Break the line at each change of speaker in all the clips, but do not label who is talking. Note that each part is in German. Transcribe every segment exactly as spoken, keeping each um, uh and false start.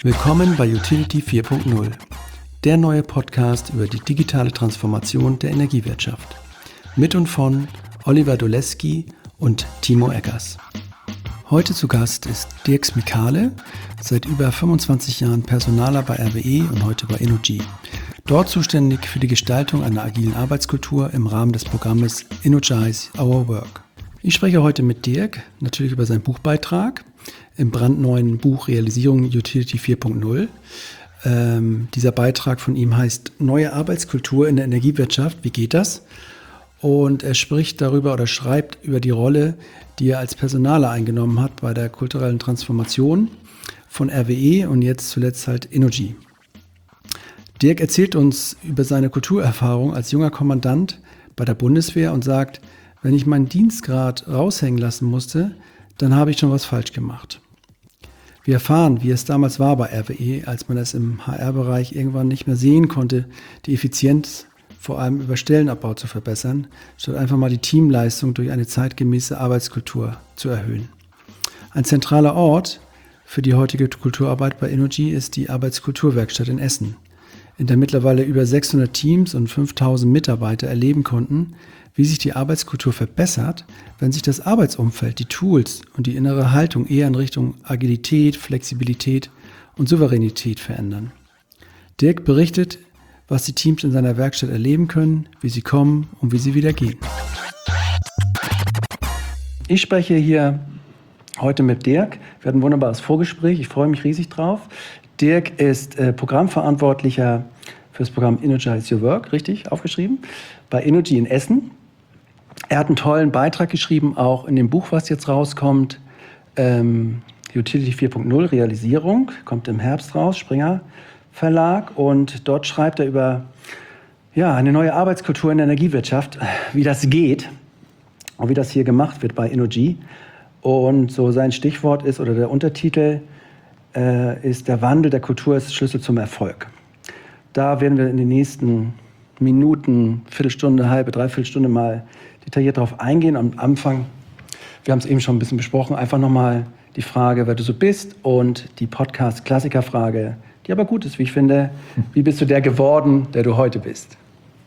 Willkommen bei Utility vier Punkt null, der neue Podcast über die digitale Transformation der Energiewirtschaft. Mit und von Oliver Doleski und Timo Eggers. Heute zu Gast ist Dirk Smikale, seit über fünfundzwanzig Jahren Personaler bei R W E und heute bei innogy. Dort zuständig für die Gestaltung einer agilen Arbeitskultur im Rahmen des Programmes Energize Our Work. Ich spreche heute mit Dirk natürlich über seinen Buchbeitrag im brandneuen Buch Realisierung Utility vier Punkt null. Ähm, dieser Beitrag von ihm heißt Neue Arbeitskultur in der Energiewirtschaft. Wie geht das? Und er spricht darüber oder schreibt über die Rolle, die er als Personaler eingenommen hat bei der kulturellen Transformation von R W E und jetzt zuletzt halt innogy. Dirk erzählt uns über seine Kulturerfahrung als junger Kommandant bei der Bundeswehr und sagt, wenn ich meinen Dienstgrad raushängen lassen musste, dann habe ich schon was falsch gemacht. Wir erfahren, wie es damals war bei R W E, als man es im H R-Bereich irgendwann nicht mehr sehen konnte, die Effizienz vor allem über Stellenabbau zu verbessern, statt einfach mal die Teamleistung durch eine zeitgemäße Arbeitskultur zu erhöhen. Ein zentraler Ort für die heutige Kulturarbeit bei innogy ist die Arbeitskulturwerkstatt in Essen, in der mittlerweile über sechshundert Teams und fünftausend Mitarbeiter erleben konnten, wie sich die Arbeitskultur verbessert, wenn sich das Arbeitsumfeld, die Tools und die innere Haltung eher in Richtung Agilität, Flexibilität und Souveränität verändern. Dirk berichtet, was die Teams in seiner Werkstatt erleben können, wie sie kommen und wie sie wieder gehen. Ich spreche hier heute mit Dirk. Wir hatten ein wunderbares Vorgespräch. Ich freue mich riesig drauf. Dirk ist äh, Programmverantwortlicher für das Programm Energize Your Work, richtig aufgeschrieben, bei innogy in Essen. Er hat einen tollen Beitrag geschrieben, auch in dem Buch, was jetzt rauskommt, ähm, Utility vier Punkt null, Realisierung, kommt im Herbst raus, Springer Verlag. Und dort schreibt er über ja, eine neue Arbeitskultur in der Energiewirtschaft, wie das geht und wie das hier gemacht wird bei innogy. Und so sein Stichwort ist, oder der Untertitel äh, ist, der Wandel der Kultur ist Schlüssel zum Erfolg. Da werden wir in den nächsten Minuten, Viertelstunde, halbe, Dreiviertelstunde mal detailliert darauf eingehen. Am Anfang, wir haben es eben schon ein bisschen besprochen, einfach nochmal die Frage, wer du so bist und die Podcast-Klassiker-Frage, die aber gut ist, wie ich finde. Wie bist du der geworden, der du heute bist?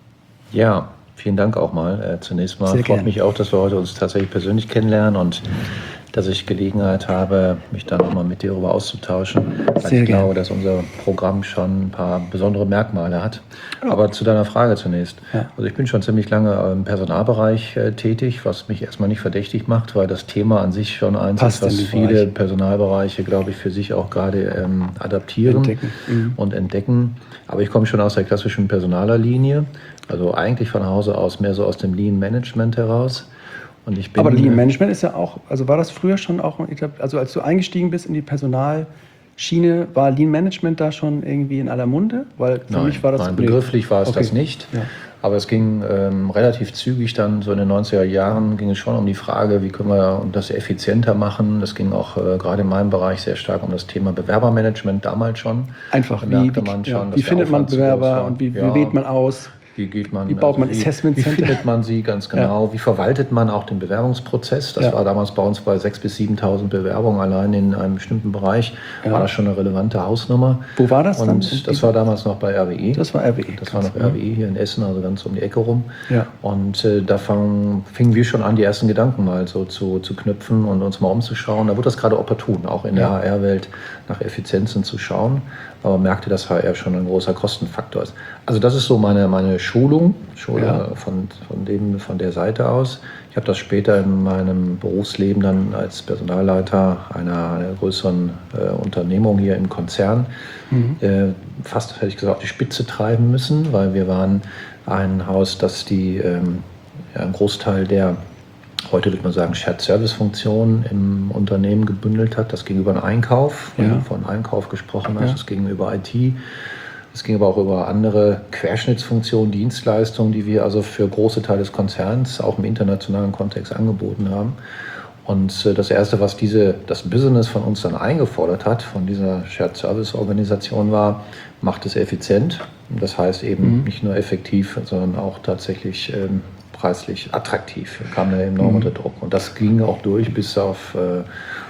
Ja, vielen Dank auch mal. Äh, zunächst mal freut mich auch, dass wir heute uns tatsächlich persönlich kennenlernen und dass ich Gelegenheit habe, mich da nochmal mit dir darüber auszutauschen. Weil ich glaube, dass unser Programm schon ein paar besondere Merkmale hat. Oh. Aber zu deiner Frage zunächst. Ja. Also ich bin schon ziemlich lange im Personalbereich äh, tätig, was mich erstmal nicht verdächtig macht, weil das Thema an sich schon eins ist, was viele Bereich. Personalbereiche, glaube ich, für sich auch gerade ähm, adaptieren entdecken. Mhm. und entdecken. Aber ich komme schon aus der klassischen Personalerlinie, also eigentlich von Hause aus mehr so aus dem Lean Management heraus. Und ich bin,
aber Lean Management ist ja auch, also war das früher schon auch, also als du eingestiegen bist in die Personalschiene, war Lean Management da schon irgendwie in aller Munde? Weil für
nein,
mich war das
nein, begrifflich war es okay. das nicht. Ja. Aber es ging ähm, relativ zügig dann, so in den neunziger Jahren ging es schon um die Frage, wie können wir das effizienter machen. Das ging auch äh, gerade in meinem Bereich sehr stark um das Thema Bewerbermanagement damals schon.
Einfach, wie, wie, man schon, ja, wie findet man Bewerber und wie,
ja.
wie wählt man aus?
Wie geht man,
wie baut man
also
Assessment
wie, wie
Center?
findet man sie ganz genau? Ja. Wie verwaltet man auch den Bewerbungsprozess? Das ja. war damals bei uns bei sechstausend bis siebentausend Bewerbungen allein in einem bestimmten Bereich. Ja. War das schon eine relevante Hausnummer.
Wo war das
Und
dann?
Und das war damals noch bei R W E.
Das war R W E.
Das war noch R W E hier in Essen, also ganz um die Ecke rum.
Ja.
Und äh, da fang, fingen wir schon an, die ersten Gedanken mal so zu, zu knüpfen und uns mal umzuschauen. Da wurde das gerade opportun, auch in der ja. H R-Welt nach Effizienzen zu schauen. Aber man merkte, dass H R schon ein großer Kostenfaktor ist. Also das ist so meine, meine Schulung, Schule ja. von, von, dem, von der Seite aus. Ich habe das später in meinem Berufsleben dann als Personalleiter einer, einer größeren äh, Unternehmung hier im Konzern mhm. äh, fast, hätte ich gesagt, auf die Spitze treiben müssen, weil wir waren ein Haus, das die, ähm, ja, einen Großteil der, heute würde man sagen, Shared-Service-Funktionen im Unternehmen gebündelt hat. Das ging über den Einkauf, wenn ja. du von Einkauf gesprochen hast, ja. das ging über I T. Es ging aber auch über andere Querschnittsfunktionen, Dienstleistungen, die wir also für große Teile des Konzerns auch im internationalen Kontext angeboten haben. Und das Erste, was diese, das Business von uns dann eingefordert hat, von dieser Shared-Service-Organisation war, macht es effizient. Das heißt eben mhm. nicht nur effektiv, sondern auch tatsächlich ähm, preislich attraktiv. Da kam da eben noch mhm. unter Druck. Und das ging auch durch bis auf äh,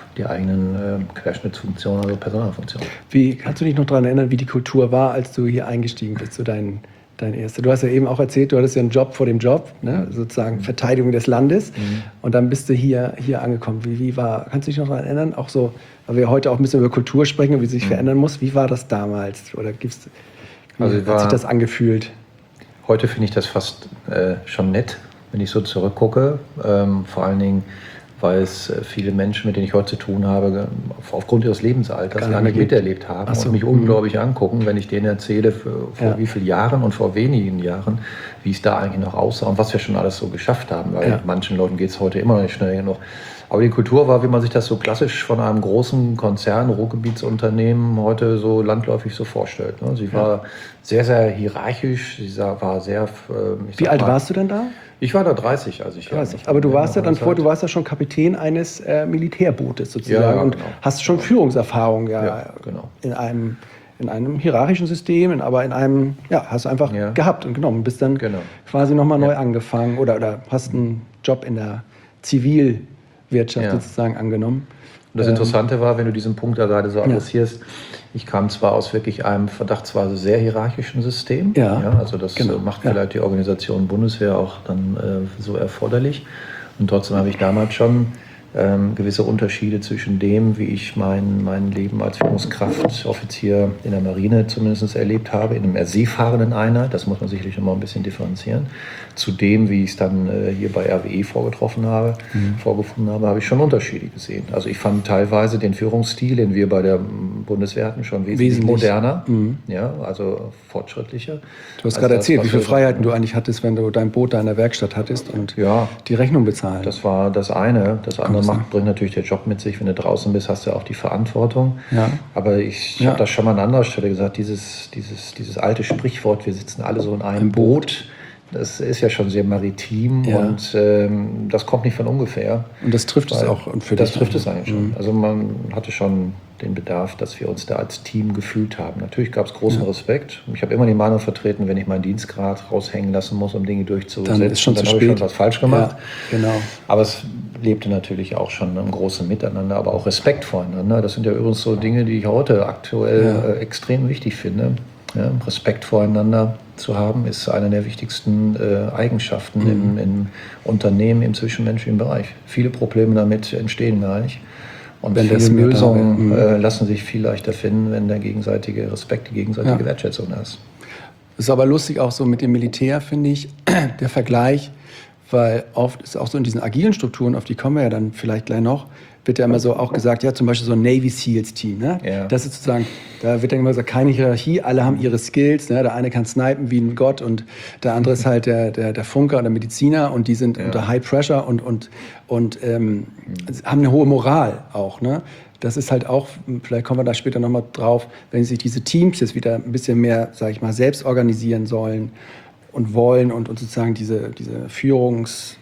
die eigenen äh, Querschnittsfunktionen, also Personalfunktionen.
Wie kannst du dich noch daran erinnern, wie die Kultur war, als du hier eingestiegen bist, so dein, dein erster? Du hast ja eben auch erzählt, du hattest ja einen Job vor dem Job, ne? Sozusagen mhm. Verteidigung des Landes. Mhm. Und dann bist du hier, hier angekommen. Wie, wie war, kannst du dich noch daran erinnern? Auch so, weil wir heute auch ein bisschen über Kultur sprechen und wie sie sich mhm. verändern muss. Wie war das damals? Oder gibt's, wie also hat war, sich das angefühlt?
Heute finde ich das fast äh, schon nett, wenn ich so zurückgucke. Ähm, vor allen Dingen, weil es viele Menschen, mit denen ich heute zu tun habe, aufgrund ihres Lebensalters gar, gar nicht miterlebt haben so. und mich unglaublich mhm. angucken, wenn ich denen erzähle, für, vor ja. wie vielen Jahren und vor wenigen Jahren, wie es da eigentlich noch aussah und was wir schon alles so geschafft haben. Weil ja. manchen Leuten geht es heute immer noch nicht schnell genug. Aber die Kultur war, wie man sich das so klassisch von einem großen Konzern, Ruhrgebietsunternehmen heute so landläufig so vorstellt. Sie war ja. sehr, sehr hierarchisch, sie war sehr...
Wie alt mal, warst du denn da?
Ich war da dreißig, als ich
dreißig. Aber du warst ja dann vor, du warst ja schon Kapitän eines äh, Militärbootes sozusagen ja, ja, und genau. hast schon Führungserfahrung ja, ja genau. in einem in einem hierarchischen System, in, aber in einem, ja, hast du einfach ja. gehabt und genommen, bist dann genau. quasi nochmal ja. neu angefangen oder, oder hast einen Job in der Zivilwirtschaft ja. sozusagen angenommen.
Und das Interessante war, wenn du diesen Punkt da gerade so adressierst, ja. ich kam zwar aus wirklich einem verdachtsweise sehr hierarchischen System, ja. Ja, also das genau. macht vielleicht ja. die Organisation Bundeswehr auch dann äh, so erforderlich. Und trotzdem habe ich damals schon ähm, gewisse Unterschiede zwischen dem, wie ich mein, mein Leben als Führungskraft, Offizier in der Marine zumindest erlebt habe, in einem seefahrenden Einheit, das muss man sicherlich noch mal ein bisschen differenzieren, zu dem, wie ich es dann äh, hier bei R W E vorgetroffen habe, mhm. vorgefunden habe, habe ich schon Unterschiede gesehen. Also ich fand teilweise den Führungsstil, den wir bei der Bundeswehr hatten, schon wesentlich, wesentlich. moderner, mhm. ja, also fortschrittlicher.
Du hast gerade erzählt, wie viele Freiheiten du eigentlich hattest, wenn du dein Boot da in der Werkstatt hattest und ja, die Rechnung bezahlen.
Das war das eine. Das andere macht, bringt natürlich der Job mit sich. Wenn du draußen bist, hast du auch die Verantwortung. Ja. Aber ich ja. habe das schon mal an anderer Stelle gesagt, dieses, dieses, dieses alte Sprichwort, wir sitzen alle so in einem Ein Boot, Boot. Das ist ja schon sehr maritim ja. und ähm, das kommt nicht von ungefähr.
Und das trifft es auch für
Das
dich
trifft es eigentlich schon. Mhm. Also man hatte schon den Bedarf, dass wir uns da als Team gefühlt haben. Natürlich gab es großen ja. Respekt. Ich habe immer die Meinung vertreten, wenn ich meinen Dienstgrad raushängen lassen muss, um Dinge durchzusetzen,
dann, ist schon
dann
habe
ich schon was falsch gemacht.
Ja, genau.
Aber es lebte natürlich auch schon im großen Miteinander, aber auch Respekt voreinander. Das sind ja übrigens so Dinge, die ich heute aktuell ja. äh, extrem wichtig finde. Ja, Respekt voreinander zu haben, ist eine der wichtigsten äh, Eigenschaften mhm. im, im Unternehmen, im zwischenmenschlichen Bereich. Viele Probleme damit entstehen gar nicht. Und wenn viele Lösungen äh, lassen sich viel leichter finden, wenn der gegenseitige Respekt, die gegenseitige ja. Wertschätzung da ist.
Das ist aber lustig auch so mit dem Militär, finde ich, der Vergleich, weil oft ist auch so in diesen agilen Strukturen, auf die kommen wir ja dann vielleicht gleich noch, wird ja immer so auch gesagt, ja, zum Beispiel so ein Navy Seals Team, ne? Ja. Das ist sozusagen, da wird dann immer gesagt, keine Hierarchie, alle haben ihre Skills, ne? Der eine kann snipen wie ein Gott und der andere ist halt der, der, der Funker oder Mediziner und die sind ja. unter High Pressure und, und, und ähm, mhm. haben eine hohe Moral auch, ne? Das ist halt auch, vielleicht kommen wir da später nochmal drauf, wenn sich diese Teams jetzt wieder ein bisschen mehr, sage ich mal, selbst organisieren sollen und wollen und, und sozusagen diese, diese Führungsschicht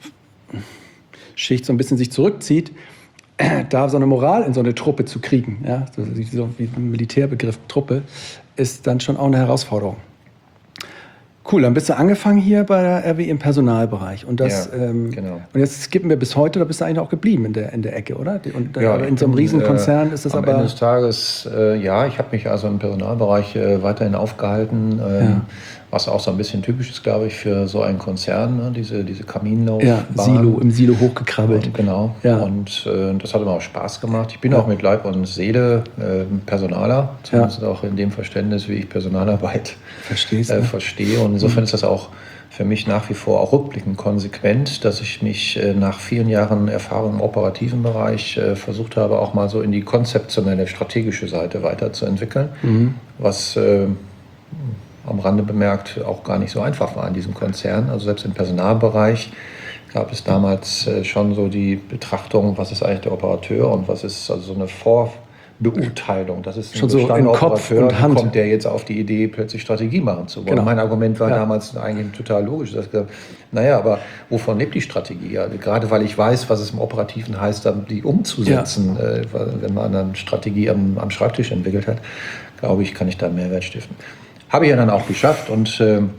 so ein bisschen sich zurückzieht, da so eine Moral in so eine Truppe zu kriegen, ja, so, so wie ein Militärbegriff Truppe, ist dann schon auch eine Herausforderung. Cool, dann bist du angefangen hier bei der R W E im Personalbereich. Und, das, ja, ähm, genau. und jetzt skippen wir bis heute, da bist du eigentlich auch geblieben in der, in der Ecke, oder? Und, ja, aber in so einem bin, Riesenkonzern äh, ist das
am
aber...
Am Ende des Tages, äh, ja, ich habe mich also im Personalbereich äh, weiterhin aufgehalten, äh, ja. was auch so ein bisschen typisch ist, glaube ich, für so einen Konzern, ne? diese, diese Kaminlaufbahn.
Ja, Silo, im Silo hochgekrabbelt.
Und, genau, ja. und äh, das hat immer auch Spaß gemacht. Ich bin ja. auch mit Leib und Seele äh, Personaler, zumindest ja. auch in dem Verständnis, wie ich Personalarbeit
Verstehst,
äh,
ne?
verstehe. Und insofern ist das auch für mich nach wie vor auch rückblickend konsequent, dass ich mich äh, nach vielen Jahren Erfahrung im operativen Bereich äh, versucht habe, auch mal so in die konzeptionelle, strategische Seite weiterzuentwickeln, mhm. was äh, am Rande bemerkt auch gar nicht so einfach war in diesem Konzern. Also selbst im Personalbereich gab es damals äh, schon so die Betrachtung, was ist eigentlich der Operateur und was ist also so eine Vorbeurteilung. Das ist ein
schon so in Kopf und Hand.
Kommt der jetzt auf die Idee, plötzlich Strategie machen zu wollen. Genau. Mein Argument war ja. damals eigentlich total logisch. Dass ich gesagt, naja, aber wovon lebt die Strategie? Also gerade weil ich weiß, was es im Operativen heißt, dann die umzusetzen, ja. äh, wenn man eine Strategie am, am Schreibtisch entwickelt hat, glaube ich, kann ich da Mehrwert stiften. Habe ich ja dann auch geschafft und äh,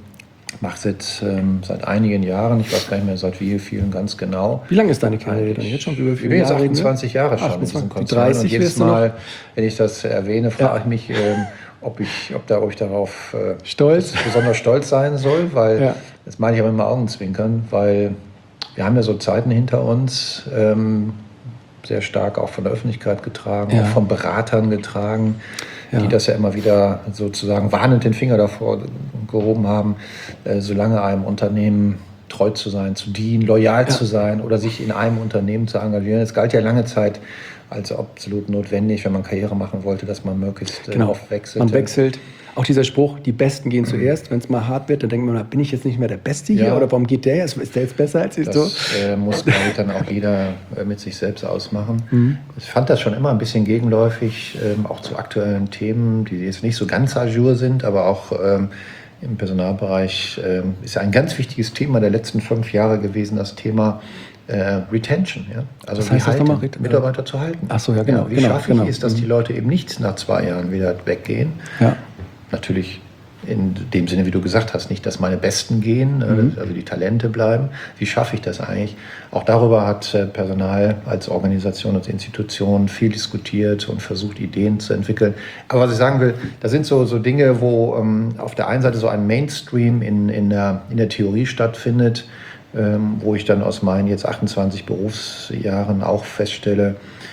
mache seit, ähm, seit einigen Jahren, ich weiß gar nicht mehr seit wie vielen ganz genau.
Wie lange ist deine Karriere dann jetzt schon? Über
Ich bin jetzt achtundzwanzig Jahre schon in diesem Konzern.
dreißig
und jedes Mal, wenn ich das erwähne, frage ja. ich mich, ähm, ob, ich, ob, da, ob ich darauf äh,
stolz?
besonders stolz sein soll, weil,
ja.
das meine ich aber immer Augenzwinkern, weil wir haben ja so Zeiten hinter uns, ähm, sehr stark auch von der Öffentlichkeit getragen, ja. auch von Beratern getragen, ja. die das ja immer wieder sozusagen warnend den Finger davor gehoben haben, äh, solange einem Unternehmen treu zu sein, zu dienen, loyal ja. zu sein oder sich in einem Unternehmen zu engagieren. Es galt ja lange Zeit als absolut notwendig, wenn man Karriere machen wollte, dass man möglichst äh,
genau.
oft wechselt.
Man wechselt. Auch dieser Spruch, die Besten gehen zuerst. Wenn es mal hart wird, dann denkt man, bin ich jetzt nicht mehr der Beste hier? Ja. Oder warum geht der jetzt? Ist der jetzt besser als ich?
Das
so?
äh, muss, glaube ich, dann auch jeder äh, mit sich selbst ausmachen. Mhm. Ich fand das schon immer ein bisschen gegenläufig, ähm, auch zu aktuellen Themen, die jetzt nicht so ganz à jour sind, aber auch ähm, im Personalbereich ähm, ist ja ein ganz wichtiges Thema der letzten fünf Jahre gewesen, das Thema Äh, Retention, ja? Also
das heißt,
wie halten,
Ret-
Mitarbeiter zu halten.
Ach so, ja, genau.
Ja, wie
genau,
schaffe
genau.
ich es, dass die Leute eben nicht nach zwei Jahren wieder weggehen?
Ja.
Natürlich in dem Sinne, wie du gesagt hast, nicht, dass meine Besten gehen, mhm. also die Talente bleiben. Wie schaffe ich das eigentlich? Auch darüber hat Personal als Organisation, als Institution viel diskutiert und versucht, Ideen zu entwickeln. Aber was ich sagen will, da sind so, so Dinge, wo ähm, auf der einen Seite so ein Mainstream in, in, der, in der Theorie stattfindet, Ähm, wo ich dann aus meinen jetzt achtundzwanzig Berufsjahren auch feststelle,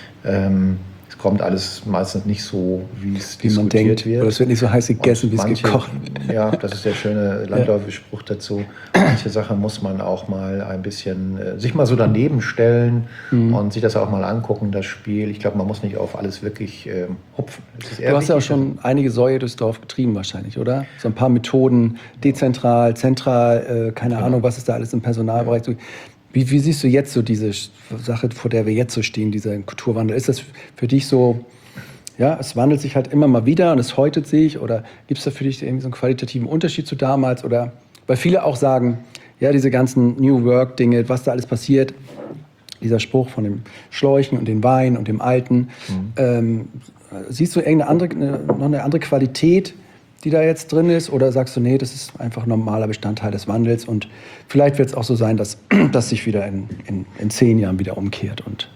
ähm, es kommt alles meistens nicht so, wie es
wie man denkt, wird. Oder es wird nicht so heiß gegessen, wie es gekocht wird.
Ja, das ist der schöne landläufige Spruch dazu. Manche Sachen muss man auch mal ein bisschen, äh, sich mal so daneben stellen mhm. und sich das auch mal angucken, das Spiel. Ich glaube, man muss nicht auf alles wirklich äh, hupfen.
Du hast ja auch schon einige Säue durchs Dorf getrieben wahrscheinlich, oder? So ein paar Methoden, dezentral, zentral, äh, keine genau. Ahnung, was ist da alles im Personalbereich. Ja. Wie, wie siehst du jetzt so diese Sache, vor der wir jetzt so stehen, dieser Kulturwandel? Ist das für dich so, ja, es wandelt sich halt immer mal wieder und es häutet sich? Oder gibt es da für dich irgendwie so einen qualitativen Unterschied zu damals? Oder weil viele auch sagen, ja, diese ganzen New Work-Dinge, was da alles passiert, dieser Spruch von dem Schläuchen und dem Wein und dem Alten, mhm. ähm, siehst du irgendeine andere, eine, noch eine andere Qualität, die da jetzt drin ist? Oder sagst du, nee, das ist einfach ein normaler Bestandteil des Wandels und vielleicht wird es auch so sein, dass das sich wieder in, in, in zehn Jahren wieder umkehrt und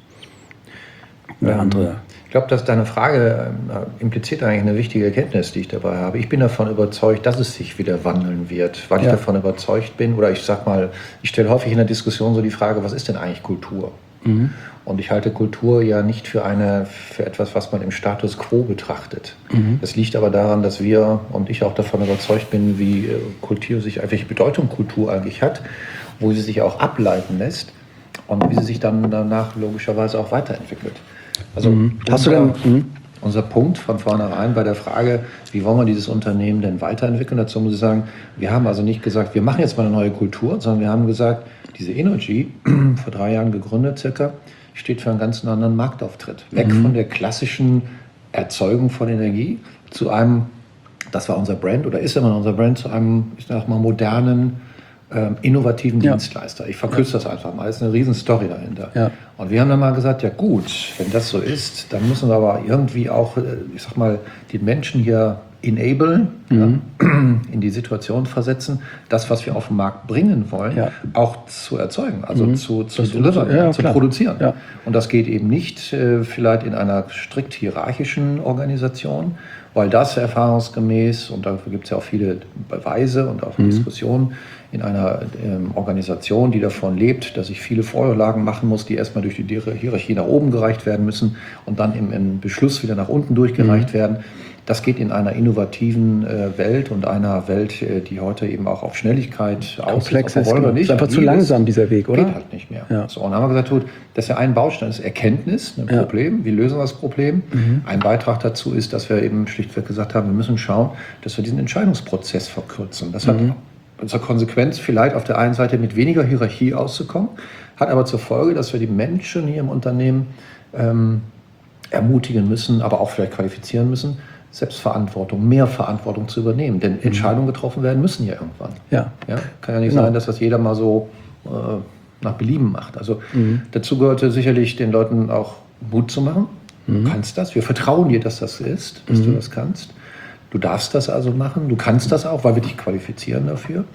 eine ähm, andere...
Ich glaube, dass deine Frage äh, impliziert eigentlich eine wichtige Erkenntnis, die ich dabei habe. Ich bin davon überzeugt, dass es sich wieder wandeln wird, weil ja. ich davon überzeugt bin, oder ich sag mal, ich stelle häufig in der Diskussion so die Frage, was ist denn eigentlich Kultur? Mhm. Und ich halte Kultur ja nicht für, eine, für etwas, was man im Status quo betrachtet. Mhm. Das liegt aber daran, dass wir und ich auch davon überzeugt bin, wie Kultur sich, welche Bedeutung Kultur eigentlich hat, wo sie sich auch ableiten lässt und wie sie sich dann danach logischerweise auch weiterentwickelt. Also
mhm. Hast du denn, mhm.
unser Punkt von vornherein bei der Frage, wie wollen wir dieses Unternehmen denn weiterentwickeln? Dazu muss ich sagen, wir haben also nicht gesagt, wir machen jetzt mal eine neue Kultur, sondern wir haben gesagt, diese Innogy, vor drei Jahren gegründet circa, steht für einen ganz anderen Marktauftritt. Weg mhm. von der klassischen Erzeugung von Energie zu einem, das war unser Brand oder ist immer noch unser Brand, zu einem, ich sag mal, modernen, ähm, innovativen ja. Dienstleister. Ich verkürze ja. das einfach mal, es ist eine riesen Story dahinter. Ja. Und wir haben dann mal gesagt, ja gut, wenn das so ist, dann müssen wir aber irgendwie auch, ich sag mal, den Menschen hier enablen, mhm. ja, in die Situation versetzen, das, was wir auf den Markt bringen wollen, ja. auch zu erzeugen, also mhm. zu, zu delivern, ja, zu klar. produzieren. Ja. Und das geht eben nicht äh, vielleicht in einer strikt hierarchischen Organisation, weil das erfahrungsgemäß, und dafür gibt es ja auch viele Beweise und auch mhm. Diskussionen, in einer ähm, Organisation, die davon lebt, dass ich viele Vorlagen machen muss, die erstmal durch die Hierarchie nach oben gereicht werden müssen und dann im, im Beschluss wieder nach unten durchgereicht mhm. werden. Das geht in einer innovativen äh, Welt und einer Welt, äh, die heute eben auch auf Schnelligkeit
komplex ist. Genau. Nicht, ist einfach zu langsam, dieser Weg, oder?
Geht halt nicht mehr. Ja. So, und dann haben wir gesagt, gut, das ist ja ein Baustein, das ist Erkenntnis, ein ja. Problem. Wie lösen wir das Problem? Mhm. Ein Beitrag dazu ist, dass wir eben schlichtweg gesagt haben, wir müssen schauen, dass wir diesen Entscheidungsprozess verkürzen. Das hat mhm. zur Konsequenz vielleicht auf der einen Seite mit weniger Hierarchie auszukommen, hat aber zur Folge, dass wir die Menschen hier im Unternehmen ähm, ermutigen müssen, aber auch vielleicht qualifizieren müssen, Selbstverantwortung, mehr Verantwortung zu übernehmen. Denn Entscheidungen getroffen werden müssen ja irgendwann.
Ja.
Ja, kann ja nicht genau. sein, dass das jeder mal so äh, nach Belieben macht. Also mhm. dazu gehörte sicherlich den Leuten auch Mut zu machen. Mhm. Du kannst das, wir vertrauen dir, dass das ist, dass mhm. du das kannst. Du darfst das also machen, du kannst das auch, weil wir dich qualifizieren dafür.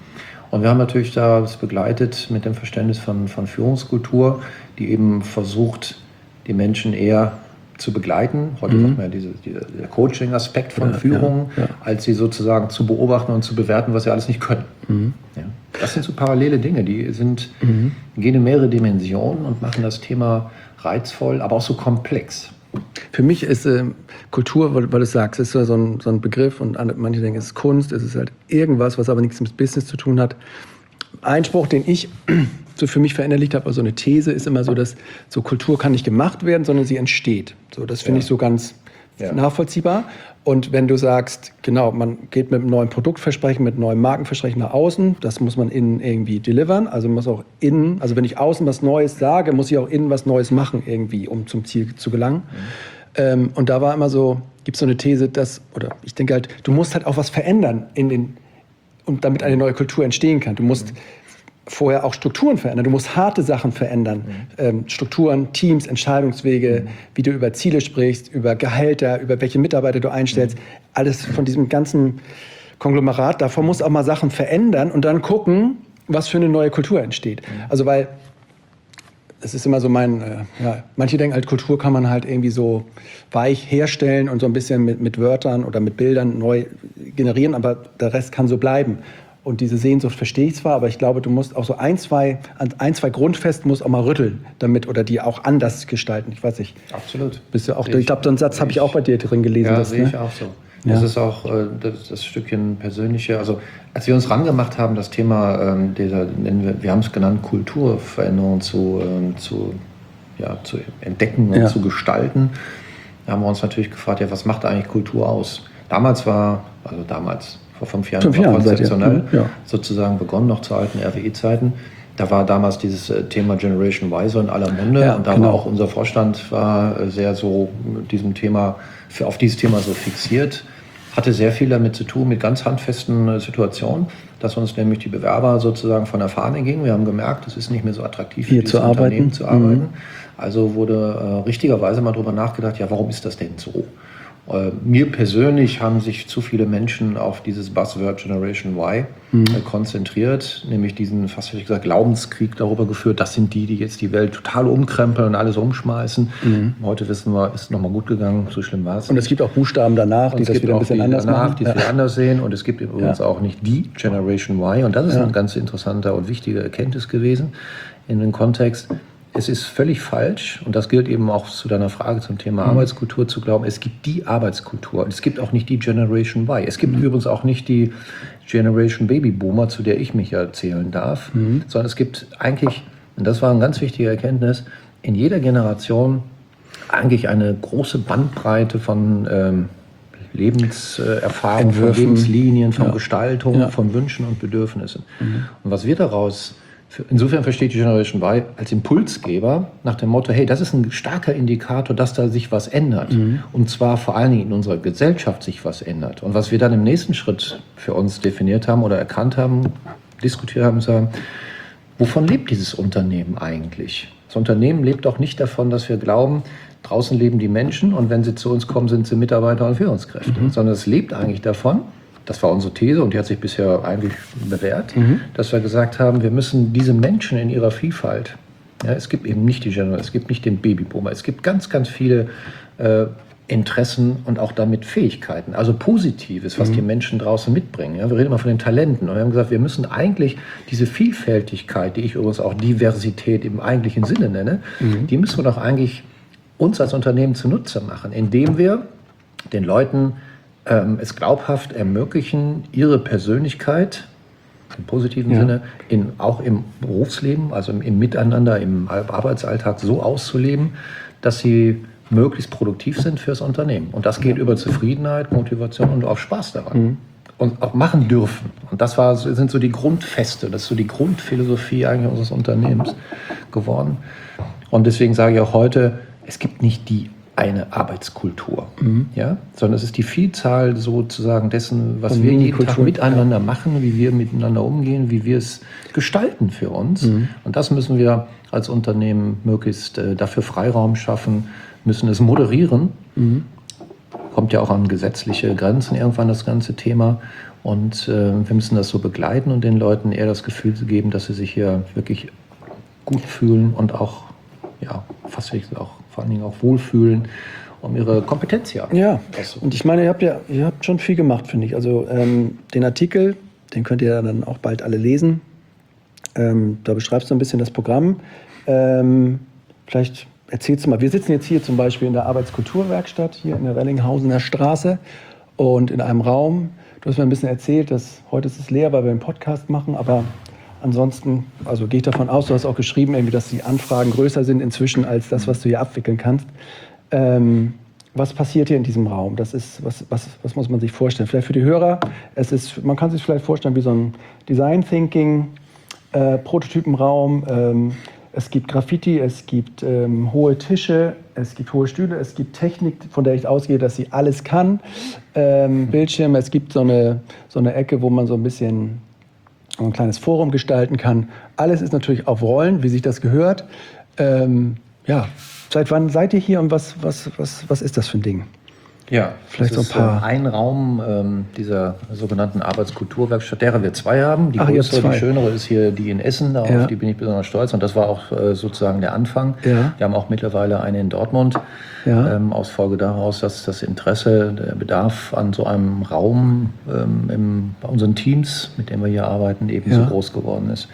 Und wir haben natürlich das begleitet mit dem Verständnis von, von Führungskultur, die eben versucht, die Menschen eher zu begleiten. Heute mhm. sagt man ja diese, diese, der Coaching-Aspekt von ja, Führung, ja, ja. als sie sozusagen zu beobachten und zu bewerten, was sie alles nicht können. Mhm. Ja. Das sind so parallele Dinge, die sind, mhm. gehen in mehrere Dimensionen und machen das Thema reizvoll, aber auch so komplex.
Für mich ist äh, Kultur, weil, weil du sagst, ist so ein, so ein Begriff und manche denken, es ist Kunst, es ist halt irgendwas, was aber nichts mit Business zu tun hat. Ein Spruch, den ich so für mich verinnerlicht habe, also eine These, ist immer so, dass so Kultur kann nicht gemacht werden, sondern sie entsteht. So, das finde ja. ich so ganz ja. nachvollziehbar. Und wenn du sagst, genau, man geht mit einem neuen Produktversprechen, mit einem neuen Markenversprechen nach außen, das muss man innen irgendwie delivern. Also muss auch innen, also wenn ich außen was Neues sage, muss ich auch innen was Neues machen irgendwie, um zum Ziel zu gelangen. Mhm. Ähm, und da war immer so, gibt es so eine These, dass, oder ich denke halt, du musst halt auch was verändern in den, und damit eine neue Kultur entstehen kann. Du musst mhm. vorher auch Strukturen verändern. Du musst harte Sachen verändern. Mhm. Ähm, Strukturen, Teams, Entscheidungswege, mhm. wie du über Ziele sprichst, über Gehälter, über welche Mitarbeiter du einstellst. Mhm. Alles von diesem ganzen Konglomerat. Davor musst du auch mal Sachen verändern und dann gucken, was für eine neue Kultur entsteht. Mhm. Also weil, es ist immer so mein, äh, ja, manche denken halt, Kultur kann man halt irgendwie so weich herstellen und so ein bisschen mit, mit Wörtern oder mit Bildern neu generieren, aber der Rest kann so bleiben. Und diese Sehnsucht verstehe ich zwar, aber ich glaube, du musst auch so ein, zwei, ein, zwei Grundfesten musst auch mal rütteln damit oder die auch anders gestalten. Ich weiß nicht.
Absolut.
Bist du auch, ich glaube, so einen Satz habe ich auch bei dir drin gelesen.
Ja,
das,
sehe
ne?
ich auch so. Ja. Das ist auch äh, das, das Stückchen Persönliche. Also als wir uns rangemacht haben, das Thema, ähm, dieser, nennen wir, wir haben es genannt, Kulturveränderung zu, ähm, zu, ja, zu entdecken und ja. zu gestalten, haben wir uns natürlich gefragt, ja, was macht eigentlich Kultur aus? Damals war, also damals, vor fünf Jahren,
fünf
war
Jahren
konzeptionell
ja.
sozusagen begonnen, noch zu alten R W E-Zeiten. Da war damals dieses Thema Generation Y so in aller Munde
ja,
und da
genau.
war auch unser Vorstand war sehr so mit diesem Thema, für, auf dieses Thema so fixiert. Hatte sehr viel damit zu tun, mit ganz handfesten Situationen, dass uns nämlich die Bewerber sozusagen von der Fahne gingen. Wir haben gemerkt, es ist nicht mehr so attraktiv,
hier zu arbeiten.
zu arbeiten. Mhm. Also wurde äh, richtigerweise mal darüber nachgedacht, ja, warum ist das denn so? Äh, mir persönlich haben sich zu viele Menschen auf dieses Buzzword Generation Y mhm. äh, konzentriert, nämlich diesen, fast hätte ich gesagt, Glaubenskrieg darüber geführt, das sind die, die jetzt die Welt total umkrempeln und alles umschmeißen. Mhm. Heute wissen wir, ist nochmal gut gegangen, so schlimm war es.
Und es gibt auch Buchstaben danach,
und die das wieder ein bisschen anders danach, machen. Die es
ja.
wieder anders sehen. Und es gibt übrigens ja. auch nicht die Generation Y. Und das ist ja. ein ganz interessanter und wichtiger Erkenntnis gewesen in dem Kontext. Es ist völlig falsch, und das gilt eben auch zu deiner Frage zum Thema mhm. Arbeitskultur, zu glauben, es gibt die Arbeitskultur und es gibt auch nicht die Generation Y. Es gibt mhm. übrigens auch nicht die Generation Babyboomer, zu der ich mich ja zählen darf, mhm. sondern es gibt eigentlich, und das war eine ganz wichtige Erkenntnis, in jeder Generation eigentlich eine große Bandbreite von ähm, Lebenserfahrung, von Lebenslinien, von ja. Gestaltung, ja. von Wünschen und Bedürfnissen. Mhm. Und was wir daraus insofern versteht die Generation Y als Impulsgeber nach dem Motto, hey, das ist ein starker Indikator, dass da sich was ändert. Mhm. Und zwar vor allen Dingen in unserer Gesellschaft sich was ändert. Und was wir dann im nächsten Schritt für uns definiert haben oder erkannt haben, diskutiert haben, sagen, wovon lebt dieses Unternehmen eigentlich? Das Unternehmen lebt auch nicht davon, dass wir glauben, draußen leben die Menschen und wenn sie zu uns kommen, sind sie Mitarbeiter und Führungskräfte. Mhm. Sondern es lebt eigentlich davon, das war unsere These und die hat sich bisher eigentlich bewährt, mhm. dass wir gesagt haben, wir müssen diese Menschen in ihrer Vielfalt, ja, es gibt eben nicht die Generation, es gibt nicht den Babyboomer, es gibt ganz, ganz viele äh, Interessen und auch damit Fähigkeiten, also Positives, was mhm. die Menschen draußen mitbringen. Ja, wir reden immer von den Talenten und wir haben gesagt, wir müssen eigentlich diese Vielfältigkeit, die ich übrigens auch Diversität im eigentlichen Sinne nenne, mhm. die müssen wir doch eigentlich uns als Unternehmen zunutze machen, indem wir den Leuten es glaubhaft ermöglichen, ihre Persönlichkeit im positiven ja. Sinne in, auch im Berufsleben, also im, im Miteinander, im Arbeitsalltag so auszuleben, dass sie möglichst produktiv sind fürs Unternehmen. Und das geht über Zufriedenheit, Motivation und auch Spaß daran. Mhm. Und auch machen dürfen. Und das war, sind so die Grundfeste, das ist so die Grundphilosophie eigentlich unseres Unternehmens geworden. Und deswegen sage ich auch heute, es gibt nicht die eine Arbeitskultur, mhm. ja, sondern es ist die Vielzahl sozusagen dessen, was Und wir jeden Tag miteinander machen, wie wir miteinander umgehen, wie wir es gestalten für uns. Mhm. Und das müssen wir als Unternehmen möglichst äh, dafür Freiraum schaffen, müssen es moderieren. Mhm. kommt ja auch an gesetzliche Grenzen irgendwann das ganze Thema. Und äh, wir müssen das so begleiten und den Leuten eher das Gefühl zu geben, dass sie sich hier wirklich gut fühlen und auch, ja, fast auch vor allen Dingen auch wohlfühlen, um ihre Kompetenz hier
Ja, und ich meine, ihr habt ja ihr habt schon viel gemacht, finde ich. Also ähm, den Artikel, den könnt ihr dann auch bald alle lesen. Ähm, da beschreibst du ein bisschen das Programm. Ähm, vielleicht erzählst du mal, wir sitzen jetzt hier zum Beispiel in der Arbeitskulturwerkstatt, hier in der Rellinghausener Straße und in einem Raum. Du hast mir ein bisschen erzählt, dass heute ist es leer, weil wir einen Podcast machen, aber ansonsten, also gehe ich davon aus, du hast auch geschrieben, irgendwie, dass die Anfragen größer sind inzwischen als das, was du hier abwickeln kannst. Ähm, was passiert hier in diesem Raum? Das ist, was, was, was muss man sich vorstellen? Vielleicht für die Hörer, es ist, man kann sich vielleicht vorstellen wie so ein Design Thinking äh, Prototypenraum. Ähm, es gibt Graffiti, es gibt ähm, hohe Tische, es gibt hohe Stühle, es gibt Technik, von der ich ausgehe, dass sie alles kann. Ähm, Bildschirme, es gibt so eine, so eine Ecke, wo man so ein bisschen ein kleines Forum gestalten kann. Alles ist natürlich auf Rollen, wie sich das gehört. Ähm, ja, seit wann seid ihr hier und was, was, was, was ist das für ein Ding?
Ja,
vielleicht so ein
ist
paar.
Ein Raum ähm, dieser sogenannten Arbeitskulturwerkstatt, derer wir zwei haben. Die
Ach,
größere, die schönere ist hier die in Essen, darauf
ja.
die bin ich besonders stolz. Und das war auch äh, sozusagen der Anfang.
Ja.
Wir haben auch mittlerweile eine in Dortmund, ja. ähm, aus Folge daraus, dass das Interesse, der Bedarf an so einem Raum ähm, im, bei unseren Teams, mit denen wir hier arbeiten, eben ja. so groß geworden ist.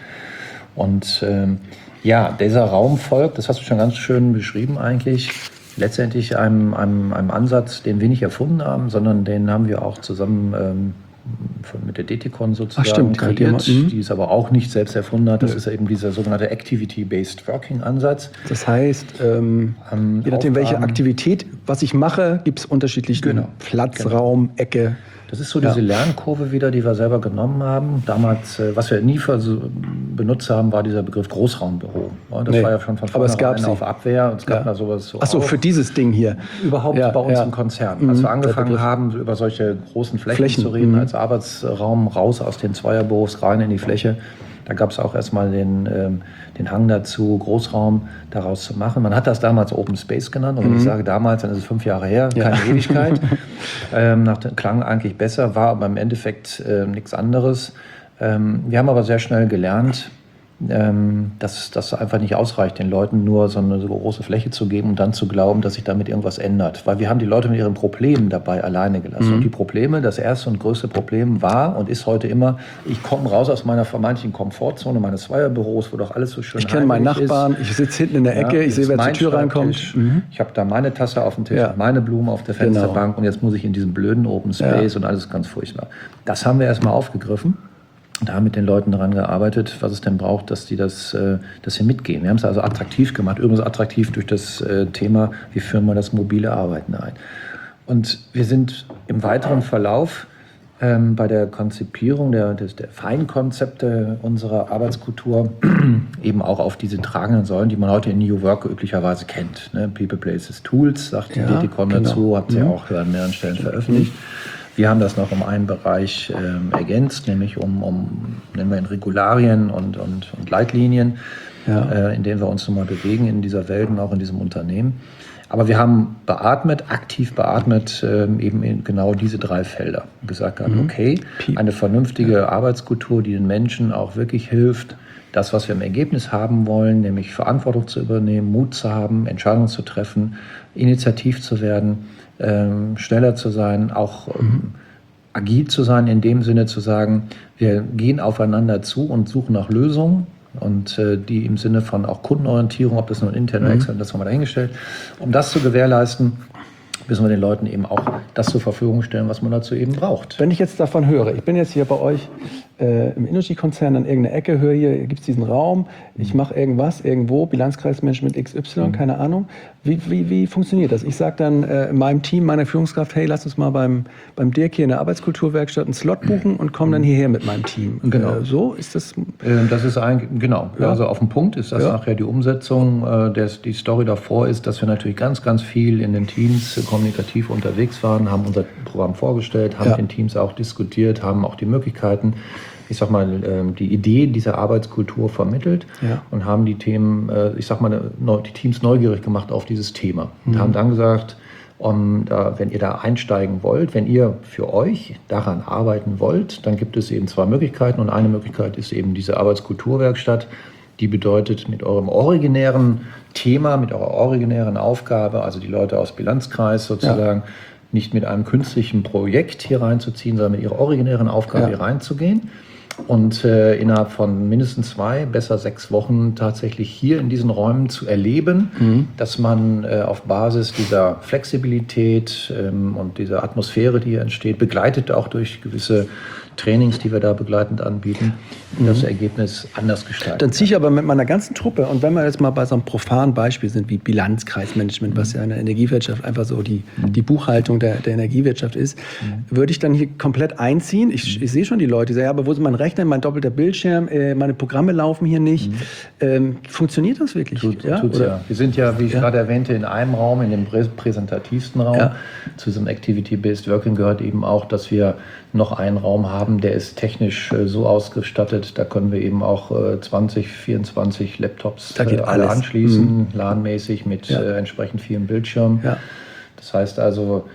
Und ähm, ja, dieser Raum folgt, das hast du schon ganz schön beschrieben eigentlich, letztendlich einem, einem, einem Ansatz, den wir nicht erfunden haben, sondern den haben wir auch zusammen ähm, von, mit der Detikon sozusagen
Ach, stimmt,
kreiert,
die,
die es aber auch nicht selbst erfunden hat. Das ja. ist eben dieser sogenannte Activity-Based Working-Ansatz.
Das heißt, ähm, ähm, je nachdem, welche Aktivität, was ich mache, gibt es unterschiedlichen genau. Platz, genau. Raum, Ecke.
Das ist so diese ja. Lernkurve wieder, die wir selber genommen haben. Damals, was wir nie benutzt haben, war dieser Begriff Großraumbüro. Das nee, war ja schon von vornherein auf Abwehr. Und es gab ja. da sowas so.
Ach so, für dieses Ding hier.
Überhaupt ja, bei uns ja. im Konzern. Mhm. Als wir angefangen haben, über solche großen Flächen, Flächen. zu reden, mhm. als Arbeitsraum raus aus den Zweierbüros, rein in die Fläche, da gab es auch erstmal den, ähm, den Hang dazu, Großraum daraus zu machen. Man hat das damals Open Space genannt. Und wenn mhm. ich sage damals, dann ist es fünf Jahre her, keine ja. Ewigkeit. ähm, nach dem klang eigentlich besser, war aber im Endeffekt äh, nichts anderes. Ähm, wir haben aber sehr schnell gelernt, ähm, dass das einfach nicht ausreicht, den Leuten nur so eine so große Fläche zu geben und dann zu glauben, dass sich damit irgendwas ändert. Weil wir haben die Leute mit ihren Problemen dabei alleine gelassen. Mhm. Und die Probleme, das erste und größte Problem war und ist heute immer, ich komme raus aus meiner vermeintlichen Komfortzone meines Zweierbüros, wo doch alles so schön
ist. Ich kenne meinen Nachbarn, ich sitze hinten in der Ecke, ja, ich sehe, wer zur Tür reinkommt.
Mhm. Ich habe da meine Tasse auf dem Tisch, ja. meine Blumen auf der Fensterbank genau. und jetzt muss ich in diesem blöden Open Space ja. und alles ganz furchtbar. Das haben wir erstmal aufgegriffen. Da haben mit den Leuten daran gearbeitet, was es denn braucht, dass die das, äh, das hier mitgehen. Wir haben es also attraktiv gemacht, übrigens attraktiv durch das äh, Thema, wie führen wir das mobile Arbeiten ein. Und wir sind im weiteren Verlauf ähm, bei der Konzipierung der, des, der Feinkonzepte unserer Arbeitskultur eben auch auf diese tragenden Säulen, die man heute in New Work üblicherweise kennt. Ne? People, Places, Tools, sagt die ja, Detikon genau. dazu, habt ihr mhm. auch an mehreren Stellen veröffentlicht. Wir haben das noch um einen Bereich ähm, ergänzt, nämlich um, um, nennen wir ihn Regularien und, und, und Leitlinien, ja. äh, in denen wir uns nun mal bewegen in dieser Welt und auch in diesem Unternehmen. Aber wir haben beatmet, aktiv beatmet, ähm, eben in genau diese drei Felder. Und gesagt haben, mhm. okay, eine vernünftige ja. Arbeitskultur, die den Menschen auch wirklich hilft, das, was wir im Ergebnis haben wollen, nämlich Verantwortung zu übernehmen, Mut zu haben, Entscheidungen zu treffen, initiativ zu werden, Ähm, schneller zu sein, auch ähm, mhm. agil zu sein, in dem Sinne zu sagen, wir gehen aufeinander zu und suchen nach Lösungen und äh, die im Sinne von auch Kundenorientierung, ob das nun intern oder extern, das haben wir dahingestellt. Um das zu gewährleisten, müssen wir den Leuten eben auch das zur Verfügung stellen, was man dazu eben braucht.
Wenn ich jetzt davon höre, ich bin jetzt hier bei euch äh, im Energy-Konzern an irgendeiner Ecke, höre hier, gibt es diesen Raum, ich mache irgendwas irgendwo, Bilanzkreismanagement X Y, mhm. keine Ahnung. Wie, wie, wie funktioniert das? Ich sage dann äh, in meinem Team, meiner Führungskraft, hey, lass uns mal beim, beim Dirk hier in der Arbeitskulturwerkstatt einen Slot buchen und komm dann hierher mit meinem Team.
Genau.
Äh, so ist das?
Äh, das ist eigentlich, genau. Ja. Also auf dem Punkt ist das ja. nachher die Umsetzung. Äh, der, die Story davor ist, dass wir natürlich ganz, ganz viel in den Teams äh, kommunikativ unterwegs waren, haben unser Programm vorgestellt, haben ja. mit den Teams auch diskutiert, haben auch die Möglichkeiten, ich sag mal, die Idee dieser Arbeitskultur vermittelt ja. und haben die Themen, ich sag mal, die Teams neugierig gemacht auf dieses Thema. Und mhm. haben dann gesagt, Und äh, wenn ihr da einsteigen wollt, wenn ihr für euch daran arbeiten wollt, dann gibt es eben zwei Möglichkeiten. Und eine Möglichkeit ist eben diese Arbeitskulturwerkstatt. Die bedeutet, mit eurem originären Thema, mit eurer originären Aufgabe, also die Leute aus Bilanzkreis sozusagen, ja. nicht mit einem künstlichen Projekt hier reinzuziehen, sondern mit ihrer originären Aufgabe ja. hier reinzugehen. Und äh, innerhalb von mindestens zwei, besser sechs Wochen tatsächlich hier in diesen Räumen zu erleben, mhm. dass man äh, auf Basis dieser Flexibilität ähm, und dieser Atmosphäre, die hier entsteht, begleitet auch durch gewisse Trainings, die wir da begleitend anbieten, mhm. das Ergebnis anders gestalten.
Dann ziehe ich aber mit meiner ganzen Truppe, und wenn wir jetzt mal bei so einem profanen Beispiel sind wie Bilanzkreismanagement, mhm. was ja in der Energiewirtschaft einfach so die, mhm. die Buchhaltung der, der Energiewirtschaft ist, mhm. würde ich dann hier komplett einziehen. Ich, mhm. ich sehe schon die Leute, die sagen, ja, aber wo ist mein Rechner, mein doppelter Bildschirm, äh, meine Programme laufen hier nicht. Mhm. Ähm, funktioniert das wirklich?
Tut, ja? Tut's ja. Wir sind ja, wie ich ja. gerade erwähnte, in einem Raum, in dem präsentativsten Raum. Ja. Zu diesem Activity-Based Working gehört eben auch, dass wir noch einen Raum haben, der ist technisch äh, so ausgestattet, da können wir eben auch äh, zwanzig, vierundzwanzig Laptops
da geht
äh, alle
alles.
anschließen, mhm. LAN-mäßig mit ja. äh, entsprechend vielen Bildschirmen. Ja. Das heißt also,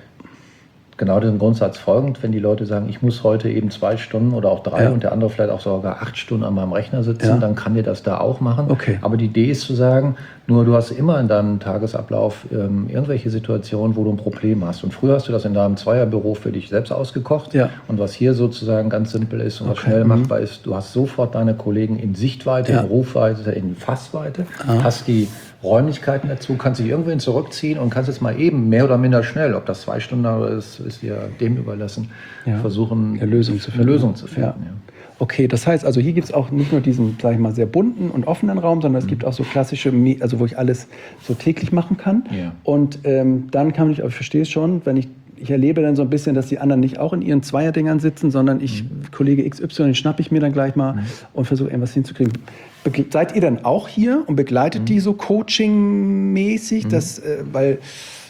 genau den Grundsatz folgend, wenn die Leute sagen, ich muss heute eben zwei Stunden oder auch drei ja. und der andere vielleicht auch sogar acht Stunden an meinem Rechner sitzen, ja. dann kann der das da auch machen.
Okay.
Aber die Idee ist zu sagen, nur du hast immer in deinem Tagesablauf ähm, irgendwelche Situationen, wo du ein Problem hast. Und früher hast du das in deinem Zweierbüro für dich selbst ausgekocht.
Ja.
Und was hier sozusagen ganz simpel ist und was
okay.
schnell
mhm.
machbar ist, du hast sofort deine Kollegen in Sichtweite, ja. in Rufweite, in Fassweite, ah. hast die Räumlichkeiten dazu, kannst dich irgendwohin zurückziehen und kannst jetzt mal eben mehr oder minder schnell, ob das zwei Stunden ist, ist dir dem überlassen, ja. versuchen,
eine Lösung zu finden.
Eine Lösung zu finden
ja. Ja. Okay, das heißt, also hier gibt es auch nicht nur diesen, sage ich mal, sehr bunten und offenen Raum, sondern es mhm. gibt auch so klassische, also wo ich alles so täglich machen kann.
Ja.
Und ähm, dann kann ich, ich verstehe es schon, wenn ich Ich erlebe dann so ein bisschen, dass die anderen nicht auch in ihren Zweierdingern sitzen, sondern ich, mhm. Kollege X Y, den schnappe ich mir dann gleich mal mhm. und versuche irgendwas hinzukriegen. Begle- Seid ihr dann auch hier und begleitet mhm. die so coaching-mäßig? Mhm. Das, äh, weil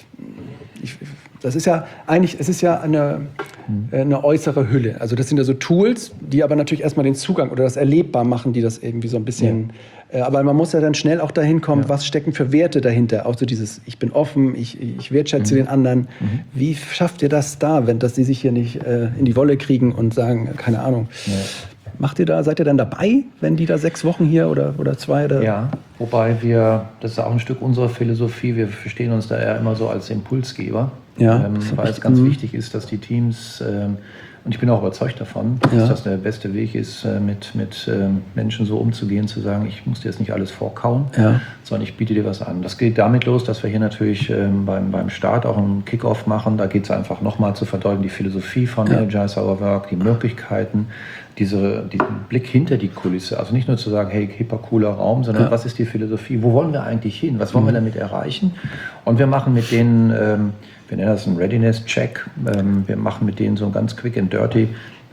ich, das ist ja eigentlich, es ist ja eine, mhm. eine äußere Hülle. Also das sind ja so Tools, die aber natürlich erstmal den Zugang oder das erlebbar machen, die das irgendwie so ein bisschen... Ja. Aber man muss ja dann schnell auch dahin kommen, ja. was stecken für Werte dahinter. Auch so dieses, ich bin offen, ich, ich wertschätze mhm. den anderen. Mhm. Wie schafft ihr das da, wenn dass die sich hier nicht äh, in die Wolle kriegen und sagen, keine Ahnung. Ja. Macht ihr da, seid ihr dann dabei, wenn die da sechs Wochen hier oder, oder zwei? Oder?
Ja, wobei wir, das ist auch ein Stück unserer Philosophie, wir verstehen uns da eher immer so als Impulsgeber.
Ja,
ähm, weil es ganz mhm. wichtig ist, dass die Teams... Ähm, Und ich bin auch überzeugt davon, dass ja. das der beste Weg ist, mit, mit Menschen so umzugehen, zu sagen, ich muss dir jetzt nicht alles vorkauen,
ja.
sondern ich biete dir was an. Das geht damit los, dass wir hier natürlich beim, beim Start auch einen Kick-Off machen. Da geht es einfach nochmal zu verdeutlichen, die Philosophie von ja. Energize Our Work, die Möglichkeiten, diese, diesen Blick hinter die Kulisse. Also nicht nur zu sagen, hey, hipper, cooler Raum, sondern ja. was ist die Philosophie? Wo wollen wir eigentlich hin? Was wollen mhm. wir damit erreichen? Und wir machen mit denen... Ähm, wir nennen das einen Readiness-Check. Wir machen mit denen so ganz quick and dirty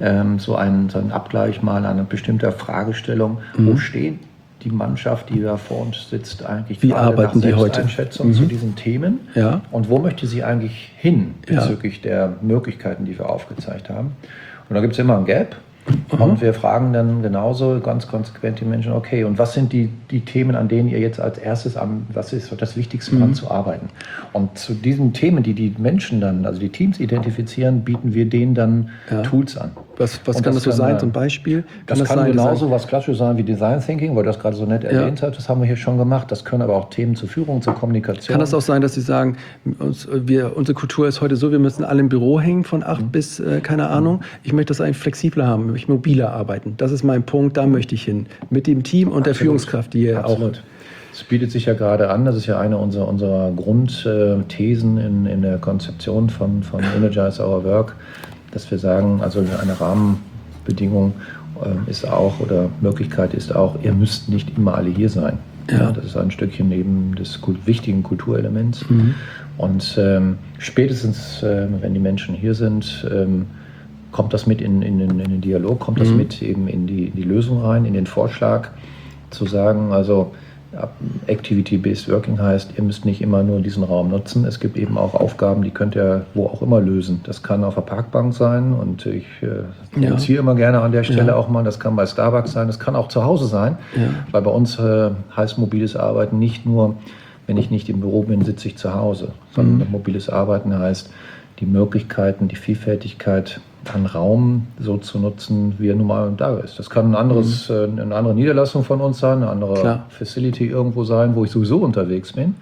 so einen, so einen Abgleich mal an einer bestimmten Fragestellung. Mhm. Wo steht die Mannschaft, die da vor uns sitzt, eigentlich
Wie arbeiten die heute?
Einschätzung
mhm.
zu diesen Themen.
Ja.
Und wo möchte sie eigentlich hin bezüglich
ja.
der Möglichkeiten, die wir aufgezeigt haben? Und da gibt es immer ein Gap.
Mhm.
Und wir fragen dann genauso ganz konsequent die Menschen, okay, und was sind die, die Themen, an denen ihr jetzt als erstes, am, was ist das Wichtigste, mhm. daran zu arbeiten? Und zu diesen Themen, die die Menschen dann, also die Teams identifizieren, bieten wir denen dann ja. Tools an.
Was, was kann das so sein, zum Beispiel? Kann
das, das kann sein, genauso was klassisch sein wie Design Thinking, weil das gerade so nett erwähnt
ja.
hat, das haben wir hier schon gemacht. Das können aber auch Themen zur Führung, zur Kommunikation.
Kann das auch sein, dass Sie sagen, uns, wir, unsere Kultur ist heute so, wir müssen alle im Büro hängen von acht mhm. bis, äh, keine Ahnung. Ich möchte das eigentlich flexibler haben, ich möchte mobiler arbeiten. Das ist mein Punkt, da möchte ich hin. Mit dem Team und Absolut. der Führungskraft, die hier auch...
Es bietet sich ja gerade an, das ist ja eine unserer, unserer Grundthesen in, in der Konzeption von, von Energize Our Work, dass wir sagen, also eine Rahmenbedingung äh, ist auch oder Möglichkeit ist auch, ihr müsst nicht immer alle hier sein.
Ja.
Ja, das ist ein Stückchen neben des wichtigen Kulturelements. Mhm. Und ähm, spätestens, äh, wenn die Menschen hier sind, ähm, kommt das mit in, in, in den Dialog, kommt das mhm. mit eben in die, in die Lösung rein, in den Vorschlag, zu sagen, also Activity-Based Working heißt, ihr müsst nicht immer nur diesen Raum nutzen. Es gibt eben auch Aufgaben, die könnt ihr wo auch immer lösen. Das kann auf der Parkbank sein und ich äh,
ja.
ziehe immer gerne an der Stelle
ja.
auch mal, das kann bei Starbucks sein, das kann auch zu Hause sein,
ja.
weil bei uns äh, heißt mobiles Arbeiten nicht nur wenn ich nicht im Büro bin, sitze ich zu Hause. Sondern mhm. mobiles Arbeiten heißt, die Möglichkeiten, die Vielfältigkeit an Raum so zu nutzen, wie er nun mal da ist. Das kann ein anderes, mhm. äh, eine andere Niederlassung von uns sein, eine andere Klar. Facility irgendwo sein, wo ich sowieso unterwegs bin.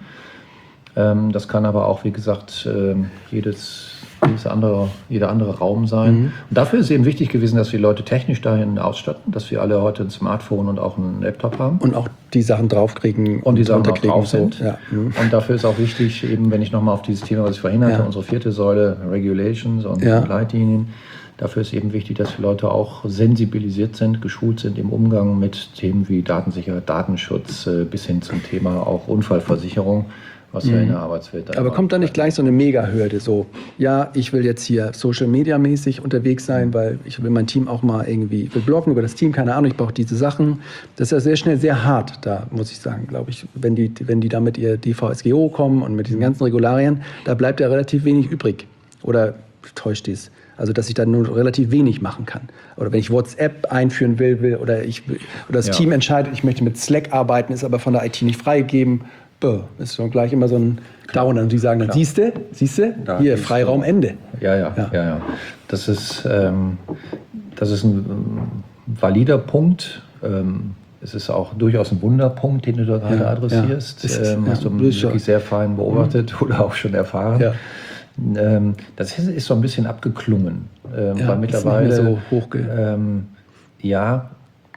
Ähm, das kann aber auch, wie gesagt, äh, jedes, jedes andere, jeder andere Raum sein. Mhm. Und dafür ist eben wichtig gewesen, dass wir Leute technisch dahin ausstatten, dass wir alle heute ein Smartphone und auch einen Laptop haben.
Und auch die Sachen draufkriegen.
Und die Sachen auch drauf sind.
So. Ja. Mhm.
Und dafür ist auch wichtig, eben wenn ich nochmal auf dieses Thema, was ich vorhin hatte, ja. unsere vierte Säule, Regulations und ja. Leitlinien, dafür ist eben wichtig, dass die Leute auch sensibilisiert sind, geschult sind im Umgang mit Themen wie Datensicherheit, Datenschutz, bis hin zum Thema auch Unfallversicherung, was ja in der Arbeitswelt...
Aber kommt da nicht gleich so eine Mega-Hürde, so, ja, ich will jetzt hier Social-Media-mäßig unterwegs sein, weil ich will mein Team auch mal irgendwie, will bloggen über das Team, keine Ahnung, ich brauche diese Sachen. Das ist ja sehr schnell sehr hart da, muss ich sagen, glaube ich, wenn die, wenn die da mit ihr D V S G O kommen und mit diesen ganzen Regularien, da bleibt ja relativ wenig übrig. Oder täuscht dies? Also, dass ich da nur relativ wenig machen kann. Oder wenn ich WhatsApp einführen will, will oder, ich, oder das ja. Team entscheidet, ich möchte mit Slack arbeiten, ist aber von der I T nicht freigegeben, ist schon gleich immer so ein Downer. Und die sagen dann, siehst du, siehst du, hier, Freiraum, so. Ende.
Ja, ja, ja, ja, ja. Das ist, ähm, das ist ein valider Punkt. Ähm, es ist auch durchaus ein Wunderpunkt, den du da gerade ja, adressierst. Ja. Ist, ähm, hast ja, du wirklich schon. Sehr fein beobachtet mhm. oder auch schon erfahren. Ja. Ähm, das ist so ein bisschen abgeklungen. Ähm, ja, weil mittlerweile
ist nicht mehr so hochge-
ähm, ja,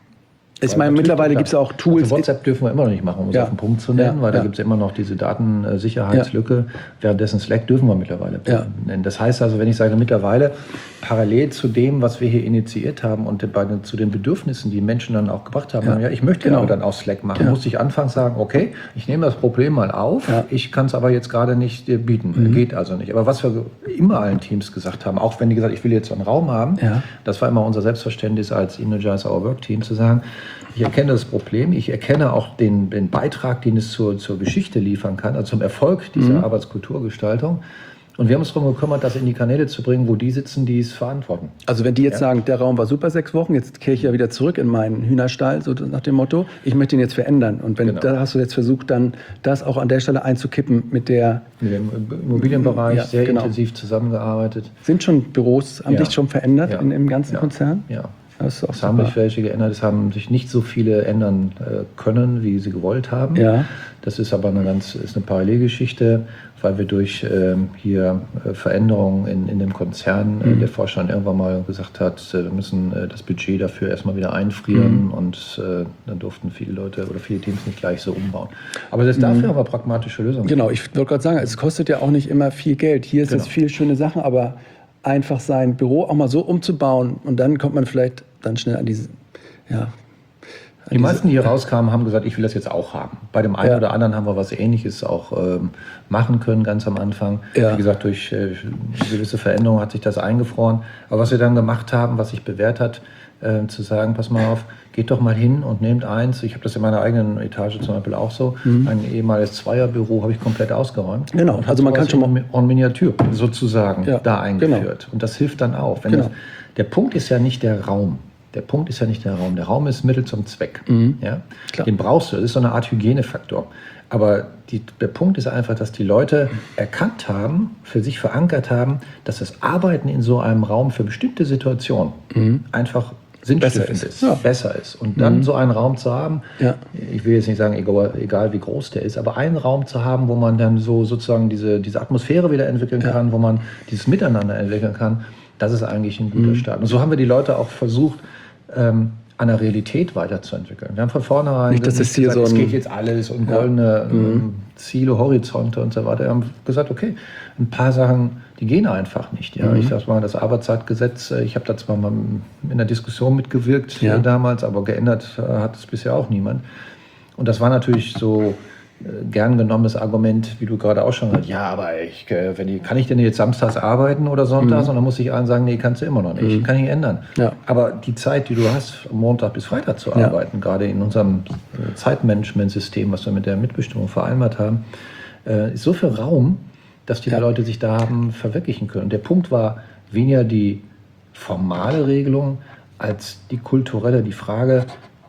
ich meine, mittlerweile gibt es auch Tools.
Also WhatsApp dürfen wir immer noch nicht machen, um es ja. auf den Punkt zu nennen, ja. weil da ja. gibt es immer noch diese Datensicherheitslücke. Ja. Währenddessen Slack dürfen wir mittlerweile ja. nennen. Das heißt also, wenn ich sage mittlerweile, parallel zu dem, was wir hier initiiert haben und bei den, zu den Bedürfnissen, die Menschen dann auch gebracht haben, ja, ja ich möchte genau. aber dann auch Slack machen, ja. musste ich anfangs sagen, okay, ich nehme das Problem mal auf, ja. ich kann es aber jetzt gerade nicht bieten, mhm. geht also nicht. Aber was wir immer allen Teams gesagt haben, auch wenn die gesagt haben, ich will jetzt so einen Raum haben, ja. das war immer unser Selbstverständnis als Energize Our Work Team, zu sagen, ich erkenne das Problem, ich erkenne auch den, den Beitrag, den es zur, zur Geschichte liefern kann, also zum Erfolg dieser mhm. Arbeitskulturgestaltung. Und wir haben uns darum gekümmert, das in die Kanäle zu bringen, wo die sitzen, die es verantworten.
Also wenn die jetzt ja. sagen, der Raum war super sechs Wochen, jetzt kehre ich ja wieder zurück in meinen Hühnerstall, so nach dem Motto, ich möchte ihn jetzt verändern. Und wenn genau. da hast du jetzt versucht, dann das auch an der Stelle einzukippen mit der...
Mit dem Immobilienbereich ja, sehr genau. intensiv zusammengearbeitet.
Sind schon Büros, haben
ja.
sich schon verändert
ja.
in, im ganzen
ja.
Konzern?
Ja.
Das ist auch
es haben sich welche geändert, es haben sich nicht so viele ändern äh, können, wie sie gewollt haben.
Ja.
Das ist aber eine ganz ist eine Parallelgeschichte, weil wir durch ähm, hier äh, Veränderungen in, in dem Konzern, mhm. äh, der Vorstand irgendwann mal gesagt hat, äh, wir müssen äh, das Budget dafür erstmal wieder einfrieren mhm. und äh, dann durften viele Leute oder viele Teams nicht gleich so umbauen. Aber das dafür mhm. haben wir pragmatische Lösungen.
Genau, ich wollte gerade sagen, es kostet ja auch nicht immer viel Geld. Hier ist genau. es viel schöne Sachen, aber einfach sein Büro auch mal so umzubauen und dann kommt man vielleicht dann schnell an diese, ja. An
die diese, meisten, die hier rauskamen, haben gesagt, ich will das jetzt auch haben. Bei dem einen ja. oder anderen haben wir was Ähnliches auch ähm, machen können, ganz am Anfang. Ja. Wie gesagt, durch äh, gewisse Veränderungen hat sich das eingefroren. Aber was wir dann gemacht haben, was sich bewährt hat, äh, zu sagen, pass mal auf, geht doch mal hin und nehmt eins. Ich habe das in meiner eigenen Etage zum Beispiel auch so. Mhm. Ein ehemaliges Zweierbüro habe ich komplett ausgeräumt.
Genau, also man kann schon mal
en Miniatur sozusagen
ja.
da eingeführt.
Genau.
Und das hilft dann auch. Wenn
genau.
das, der Punkt ist ja nicht der Raum. Der Punkt ist ja nicht der Raum. Der Raum ist Mittel zum Zweck. Mhm. Ja? Den brauchst du. Das ist so eine Art Hygienefaktor. Aber die, der Punkt ist einfach, dass die Leute erkannt haben, für sich verankert haben, dass das Arbeiten in so einem Raum für bestimmte Situationen mhm. einfach sinnstiftend ist, ist. Ja. besser ist. Und dann mhm. so einen Raum zu haben, ja. ich will jetzt nicht sagen, egal, egal wie groß der ist, aber einen Raum zu haben, wo man dann so sozusagen diese, diese Atmosphäre wieder entwickeln ja. kann, wo man dieses Miteinander entwickeln kann, das ist eigentlich ein guter mhm. Start. Und so haben wir die Leute auch versucht, ähm, an der Realität weiterzuentwickeln. Wir haben von vornherein
nicht, dass es hier
gesagt,
so
es geht jetzt alles und goldene ja. mhm. Ziele, Horizonte und so weiter. Wir haben gesagt, okay, ein paar Sachen, die gehen einfach nicht. Ja. Mhm. Ich sag mal, das Arbeitszeitgesetz, ich habe da zwar mal in der Diskussion mitgewirkt ja. damals, aber geändert hat es bisher auch niemand. Und das war natürlich so gern genommenes Argument, wie du gerade auch schon hast. Ja, aber ich, wenn die, kann ich denn jetzt samstags arbeiten oder sonntags? Mhm. Und dann muss ich allen sagen, nee, kannst du immer noch nicht. Mhm. Kann ich ändern. Ja. Aber die Zeit, die du hast, von Montag bis Freitag zu arbeiten, ja. gerade in unserem Zeitmanagementsystem, was wir mit der Mitbestimmung vereinbart haben, ist so viel Raum, dass die ja. Leute sich da haben verwirklichen können. Und der Punkt war weniger die formale Regelung als die kulturelle, die Frage,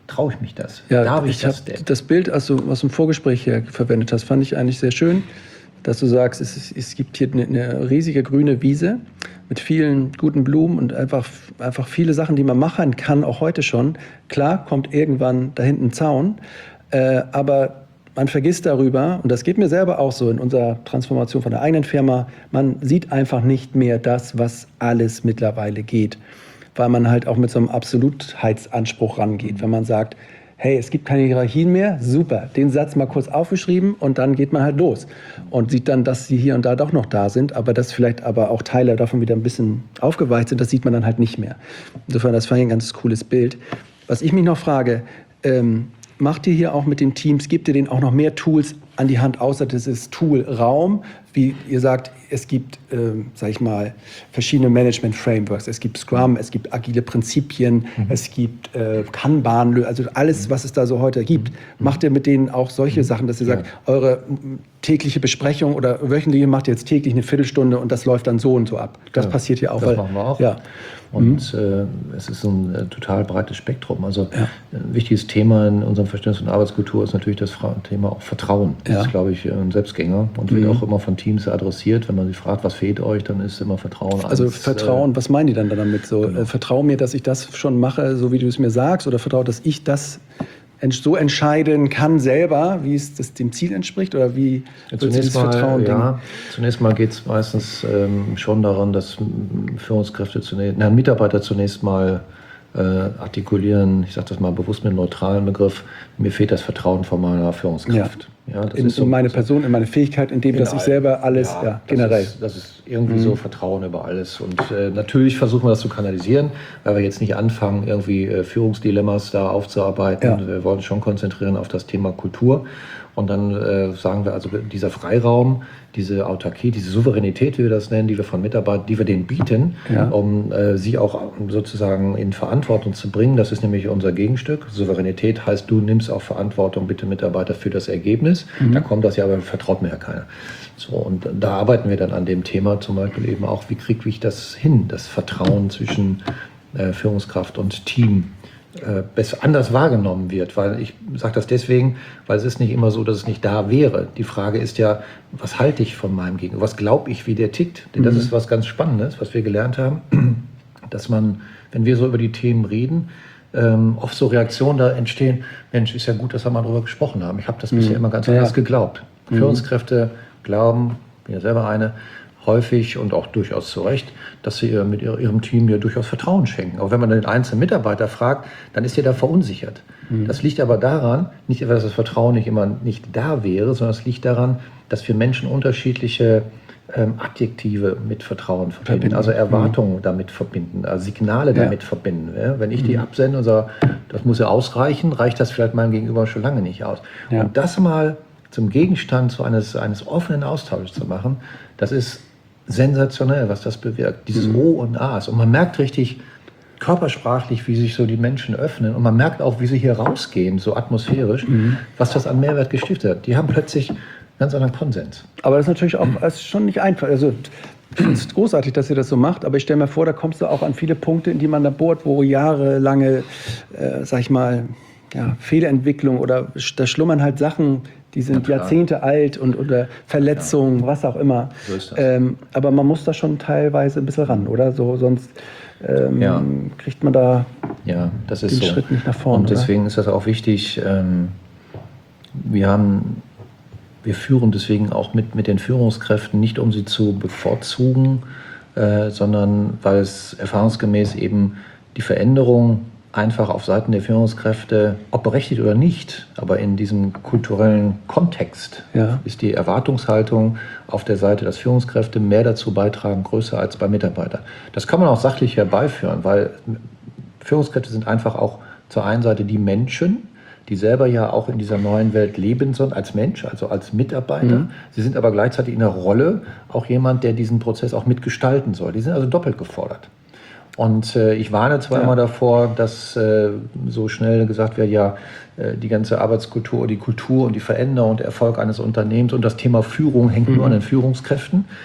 traue ich mich das?
Ja,
Darf ich,
ich
das
denn?
denn?
Das Bild, also, was du im Vorgespräch hier verwendet hast, fand ich eigentlich sehr schön, dass du sagst, es, ist, es gibt hier eine, eine riesige grüne Wiese mit vielen guten Blumen und einfach, einfach viele Sachen, die man machen kann, auch heute schon. Klar, kommt irgendwann da hinten ein Zaun, äh, aber man vergisst darüber, und das geht mir selber auch so in unserer Transformation von der eigenen Firma, man sieht einfach nicht mehr das, was alles mittlerweile geht, weil man halt auch mit so einem Absolutheitsanspruch rangeht, wenn man sagt, hey, es gibt keine Hierarchien mehr, super, den Satz mal kurz aufgeschrieben und dann geht man halt los und sieht dann, dass sie hier und da doch noch da sind, aber dass vielleicht aber auch Teile davon wieder ein bisschen aufgeweicht sind, das sieht man dann halt nicht mehr. Insofern, das fand ich ein ganz cooles Bild. Was ich mich noch frage, ähm, macht ihr hier auch mit den Teams, gebt ihr denen auch noch mehr Tools an die Hand, außer dieses Tool-Raum? Wie ihr sagt, es gibt, ähm, sag ich mal, verschiedene Management-Frameworks. Es gibt Scrum, es gibt agile Prinzipien, mhm. es gibt äh, Kanban, also alles, was es da so heute gibt. Mhm. Macht ihr mit denen auch solche Sachen, dass ihr sagt, ja. eure tägliche Besprechung oder wöchentliche macht ihr jetzt täglich eine Viertelstunde und das läuft dann so und so ab? Das ja, passiert hier auch.
Das
weil,
machen wir auch.
Ja.
Und mhm. äh, es ist so ein äh, total breites Spektrum. Also ja. ein wichtiges Thema in unserem Verständnis von Arbeitskultur ist natürlich das Thema auch Vertrauen. Das ja. ist, glaube ich, ein Selbstgänger und wird mhm. auch immer von Teams adressiert. Wenn man sie fragt, was fehlt euch, dann ist immer Vertrauen.
Also eins, Vertrauen, äh, was meinen die dann damit? So, genau. äh, vertrau mir, dass ich das schon mache, so wie du es mir sagst, oder vertrau, dass ich das so entscheiden kann selber, wie es das dem Ziel entspricht, oder wie
ja, zunächst mal, Vertrauen ja, zunächst mal geht es meistens ähm, schon daran, dass Führungskräfte zunächst, na, Mitarbeiter zunächst mal äh, artikulieren, ich sage das mal bewusst mit einem neutralen Begriff, mir fehlt das Vertrauen von meiner Führungskraft.
Ja. Ja, das in, ist so, in meine Person, in meine Fähigkeit, in dem, dass ich selber alles,
ja,
ja generell.
Das ist, das ist irgendwie mhm. so Vertrauen über alles. Und äh, natürlich versuchen wir das zu kanalisieren, weil wir jetzt nicht anfangen, irgendwie äh, Führungsdilemmas da aufzuarbeiten. Ja. Wir wollen schon konzentrieren auf das Thema Kultur. Und dann äh, sagen wir also, dieser Freiraum, diese Autarkie, diese Souveränität, wie wir das nennen, die wir von Mitarbeitern, die wir denen bieten, ja. um äh, sie auch sozusagen in Verantwortung zu bringen. Das ist nämlich unser Gegenstück. Souveränität heißt, du nimmst auch Verantwortung, bitte Mitarbeiter, für das Ergebnis. Mhm. Da kommt das ja, aber vertraut mir ja keiner. So, und da arbeiten wir dann an dem Thema zum Beispiel eben auch, wie kriege ich das hin, das Vertrauen zwischen äh, Führungskraft und Team besser anders wahrgenommen wird, weil ich sage das deswegen, weil es ist nicht immer so, dass es nicht da wäre. Die Frage ist ja, was halte ich von meinem Gegenüber? Was glaube ich, wie der tickt? Denn das mhm. ist was ganz Spannendes, was wir gelernt haben, dass man, wenn wir so über die Themen reden, ähm, oft so Reaktionen da entstehen, Mensch, ist ja gut, dass wir mal darüber gesprochen haben. Ich habe das mhm. bisher immer ganz ja. anders geglaubt. Mhm. Führungskräfte glauben, bin ja selber eine, häufig und auch durchaus zu Recht, dass sie mit ihrem Team ja durchaus Vertrauen schenken. Auch wenn man den einzelnen Mitarbeiter fragt, dann ist er da verunsichert. Mhm. Das liegt aber daran, nicht etwa, dass das Vertrauen nicht immer nicht da wäre, sondern es liegt daran, dass wir Menschen unterschiedliche ähm, Adjektive mit Vertrauen verbinden, verbinden. also Erwartungen mhm. damit verbinden, also Signale ja. damit verbinden. Ja? Wenn ich mhm. die absende und sage, das muss ja ausreichen, reicht das vielleicht meinem Gegenüber schon lange nicht aus. Ja. Und das mal zum Gegenstand so eines, eines offenen Austauschs zu machen, das ist sensationell, was das bewirkt. Dieses mhm. O und A's. Und man merkt richtig körpersprachlich, wie sich so die Menschen öffnen. Und man merkt auch, wie sie hier rausgehen, so atmosphärisch, mhm. was das an Mehrwert gestiftet hat. Die haben plötzlich einen ganz anderen Konsens. Aber das ist natürlich auch das ist schon nicht einfach. Also, ich finde es großartig, dass ihr das so macht, aber ich stelle mir vor, da kommst du auch an viele Punkte, in die man da bohrt, wo jahrelange, äh, sag ich mal, ja, Fehlentwicklung oder da schlummern halt Sachen, die sind ja, Jahrzehnte alt und oder Verletzungen, ja. was auch immer. So ist das. Ähm, aber man muss da schon teilweise ein bisschen ran, oder? So, sonst ähm, ja. kriegt man da ja, das ist
den
so.
Schritt nicht nach vorne.
Und deswegen oder? ist das auch wichtig. Ähm, wir haben, wir führen deswegen auch mit, mit den Führungskräften nicht, um sie zu bevorzugen, äh, sondern weil es erfahrungsgemäß eben die Veränderung einfach auf Seiten der Führungskräfte, ob berechtigt oder nicht, aber in diesem kulturellen Kontext ja. ist die Erwartungshaltung auf der Seite, dass Führungskräfte mehr dazu beitragen, größer als bei Mitarbeitern. Das kann man auch sachlich herbeiführen, weil Führungskräfte sind einfach auch zur einen Seite die Menschen, die selber ja auch in dieser neuen Welt leben sollen, als Mensch, also als Mitarbeiter. Mhm. Sie sind aber gleichzeitig in der Rolle auch jemand, der diesen Prozess auch mitgestalten soll. Die sind also doppelt gefordert. Und äh, ich warne zwar ja. immer davor, dass äh, so schnell gesagt wird, ja, äh, die ganze Arbeitskultur, die Kultur und die Veränderung und der Erfolg eines Unternehmens und das Thema Führung hängt mhm. nur an den Führungskräften.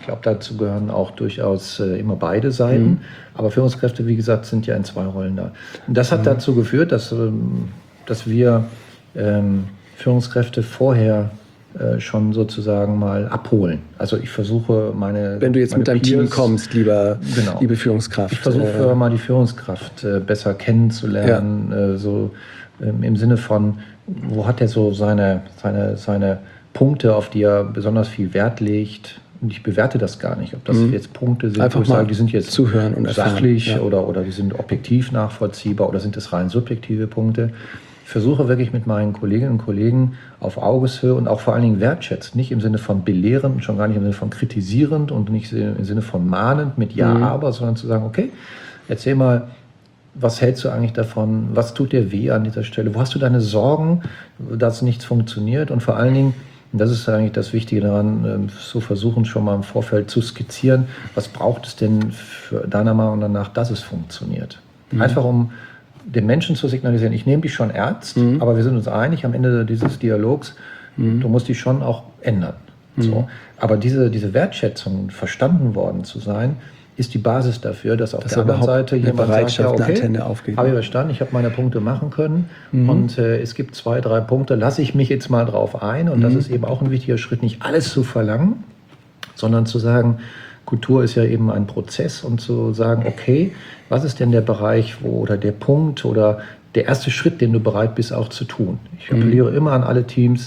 glaube, dazu gehören auch durchaus äh, immer beide Seiten. Mhm. Aber Führungskräfte, wie gesagt, sind ja in zwei Rollen da. Und das hat mhm. dazu geführt, dass, ähm, dass wir ähm, Führungskräfte vorher äh, schon sozusagen mal abholen. Also ich versuche meine...
Wenn du jetzt mit deinem Peers, Team kommst, lieber,
genau.
liebe Führungskraft.
Ich versuche äh, mal die Führungskraft äh, besser kennenzulernen, ja. äh, so ähm, im Sinne von, wo hat er so seine, seine, seine Punkte, auf die er besonders viel Wert legt. Und ich bewerte das gar nicht, ob das mhm. jetzt Punkte sind,
einfach
wo ich sage, die sind jetzt
zuhören und
sachlich
ja.
oder, oder die sind objektiv nachvollziehbar oder sind es rein subjektive Punkte. Ich versuche wirklich mit meinen Kolleginnen und Kollegen auf Augeshöhe und auch vor allen Dingen wertschätzend, nicht im Sinne von belehrend, schon gar nicht im Sinne von kritisierend und nicht im Sinne von mahnend mit Ja, mhm. aber, sondern zu sagen, okay, erzähl mal, was hältst du eigentlich davon, was tut dir weh an dieser Stelle, wo hast du deine Sorgen, dass nichts funktioniert und vor allen Dingen, und das ist eigentlich das Wichtige daran, so versuchen schon mal im Vorfeld zu skizzieren, was braucht es denn für deiner Meinung nach, dass es funktioniert. Mhm. Einfach um den Menschen zu signalisieren, ich nehme dich schon ernst, mhm. aber wir sind uns einig am Ende dieses Dialogs, mhm. du musst dich schon auch ändern. Mhm. So. Aber diese, diese Wertschätzung, verstanden worden zu sein, ist die Basis dafür, dass auf das der anderen Seite jemand sagt, ja, okay, habe ich verstanden, ich habe meine Punkte machen können mhm. und äh, es gibt zwei, drei Punkte, lasse ich mich jetzt mal drauf ein und mhm. das ist eben auch ein wichtiger Schritt, nicht alles zu verlangen, sondern zu sagen, Kultur ist ja eben ein Prozess und zu sagen, okay, was ist denn der Bereich wo, oder der Punkt oder der erste Schritt, den du bereit bist auch zu tun. Ich appelliere mhm. immer an alle Teams,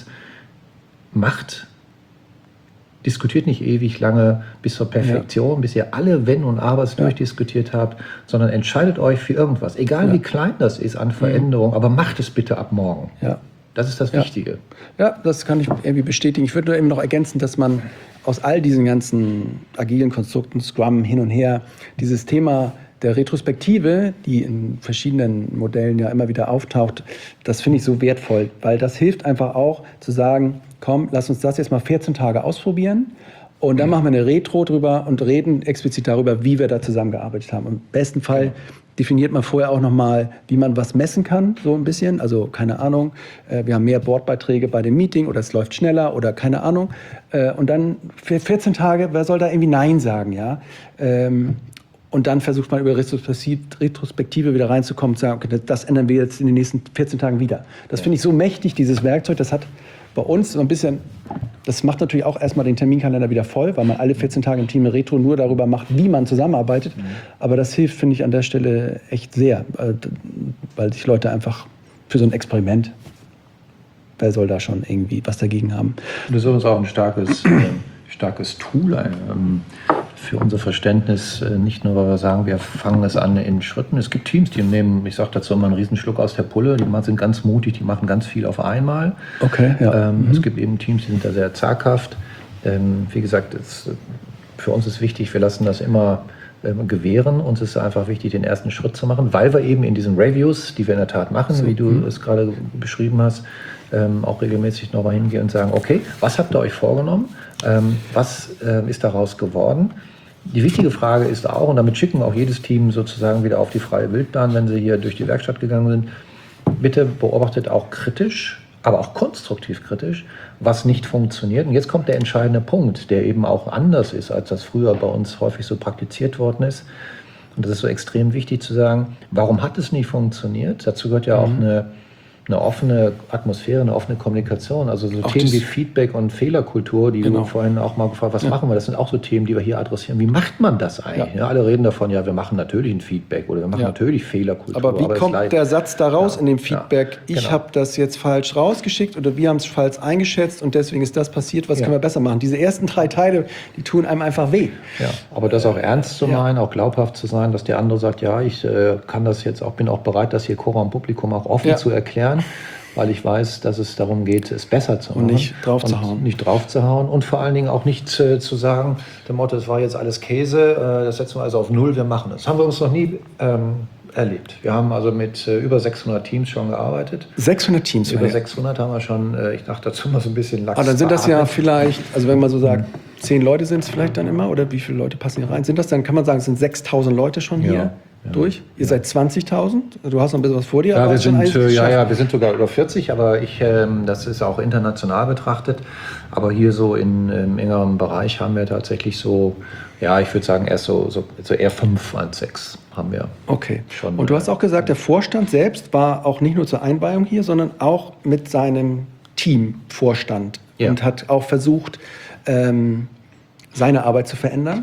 macht diskutiert nicht ewig lange bis zur Perfektion, ja. bis ihr alle Wenn und Abers ja. durchdiskutiert habt, sondern entscheidet euch für irgendwas. Egal ja. wie klein das ist an Veränderung, mhm. aber macht es bitte ab morgen.
Ja.
Das ist das
ja.
Wichtige.
Ja, das kann ich irgendwie bestätigen. Ich würde nur eben noch ergänzen, dass man aus all diesen ganzen agilen Konstrukten, Scrum hin und her, dieses Thema der Retrospektive, die in verschiedenen Modellen ja immer wieder auftaucht, das finde ich so wertvoll, weil das hilft einfach auch zu sagen, komm, lass uns das jetzt mal vierzehn Tage ausprobieren und dann machen wir eine Retro drüber und reden explizit darüber, wie wir da zusammengearbeitet haben. Im besten Fall definiert man vorher auch nochmal, wie man was messen kann, so ein bisschen. Also keine Ahnung, wir haben mehr Bordbeiträge bei dem Meeting oder es läuft schneller oder keine Ahnung. Und dann für vierzehn Tage, wer soll da irgendwie Nein sagen, ja? Und dann versucht man über Retrospektive wieder reinzukommen und zu sagen, okay, das ändern wir jetzt in den nächsten vierzehn Tagen wieder. Das finde ich so mächtig, dieses Werkzeug. Das hat bei uns so ein bisschen, das macht natürlich auch erstmal den Terminkalender wieder voll, weil man alle vierzehn Tage im Team eine Retro nur darüber macht, wie man zusammenarbeitet. Mhm. Aber das hilft, finde ich, an der Stelle echt sehr, weil sich Leute einfach für so ein Experiment, wer soll da schon irgendwie was dagegen haben?
Das ist uns auch ein starkes, äh, starkes Tool, ähm, für unser Verständnis, nicht nur, weil wir sagen, wir fangen es an in Schritten. Es gibt Teams, die nehmen, ich sage dazu immer, einen Riesenschluck aus der Pulle, die sind ganz mutig, die machen ganz viel auf einmal.
Okay, ja.
Ähm,
mhm.
Es gibt eben Teams, die sind da sehr zaghaft. Ähm, wie gesagt, es, für uns ist wichtig, wir lassen das immer ähm, gewähren. Uns ist einfach wichtig, den ersten Schritt zu machen, weil wir eben in diesen Reviews, die wir in der Tat machen, so, wie du mhm. es gerade beschrieben hast, ähm, auch regelmäßig nochmal hingehen und sagen, okay, was habt ihr euch vorgenommen? Ähm, was äh, ist daraus geworden? Die wichtige Frage ist auch, und damit schicken auch jedes Team sozusagen wieder auf die freie Wildbahn, wenn sie hier durch die Werkstatt gegangen sind, bitte beobachtet auch kritisch, aber auch konstruktiv kritisch, was nicht funktioniert. Und jetzt kommt der entscheidende Punkt, der eben auch anders ist, als das früher bei uns häufig so praktiziert worden ist. Und das ist so extrem wichtig zu sagen, warum hat es nicht funktioniert? Dazu gehört ja auch mhm. eine eine offene Atmosphäre, eine offene Kommunikation. Also so
auch
Themen wie Feedback und Fehlerkultur, die genau. du vorhin auch mal gefragt hast, was ja. machen wir? Das sind auch so Themen, die wir hier adressieren. Wie macht man das eigentlich? Ja. Ja, alle reden davon, ja, wir machen natürlich ein Feedback oder wir machen ja. natürlich Fehlerkultur.
Aber wie aber kommt der Satz da raus ja. in dem Feedback? Ja. Genau. Ich habe das jetzt falsch rausgeschickt oder wir haben es falsch eingeschätzt und deswegen ist das passiert, was ja. können wir besser machen? Diese ersten drei Teile, die tun einem einfach weh.
Ja. Aber das auch ernst zu meinen, ja. auch glaubhaft zu sein, dass der andere sagt, ja, ich äh, kann das jetzt auch, bin auch bereit, das hier Cora im Publikum auch offen ja. zu erklären, weil ich weiß, dass es darum geht, es besser zu machen.
Und nicht drauf zu hauen.
Nicht drauf zu hauen und vor allen Dingen auch nicht äh, zu sagen, dem Motto, das war jetzt alles Käse, äh, das setzen wir also auf Null, wir machen es. Das haben wir uns noch nie ähm, erlebt. Wir haben also mit äh, über sechshundert Teams schon gearbeitet.
sechshundert Teams?
Über ja. sechshundert haben wir schon, äh, ich dachte dazu mal so ein bisschen lax.
Aber dann sind das ja vielleicht, also wenn man so sagt, zehn Leute sind es vielleicht dann immer, oder wie viele Leute passen hier rein? Sind das dann, kann man sagen, es sind sechstausend Leute schon hier?
Ja.
ja. durch. Ihr ja. seid zwanzigtausend. Du hast noch ein bisschen was vor dir.
Ja, aber wir sind, äh, ja, ja, wir sind sogar über vierzig, aber ich, ähm, das ist auch international betrachtet. Aber hier so in, im engeren Bereich haben wir tatsächlich so, ja, ich würde sagen, erst so, so, so eher fünf als sechs haben wir.
Okay. Schon, und du hast auch gesagt, der Vorstand selbst war auch nicht nur zur Einweihung hier, sondern auch mit seinem Team Vorstand ja. und hat auch versucht, ähm, seine Arbeit zu verändern.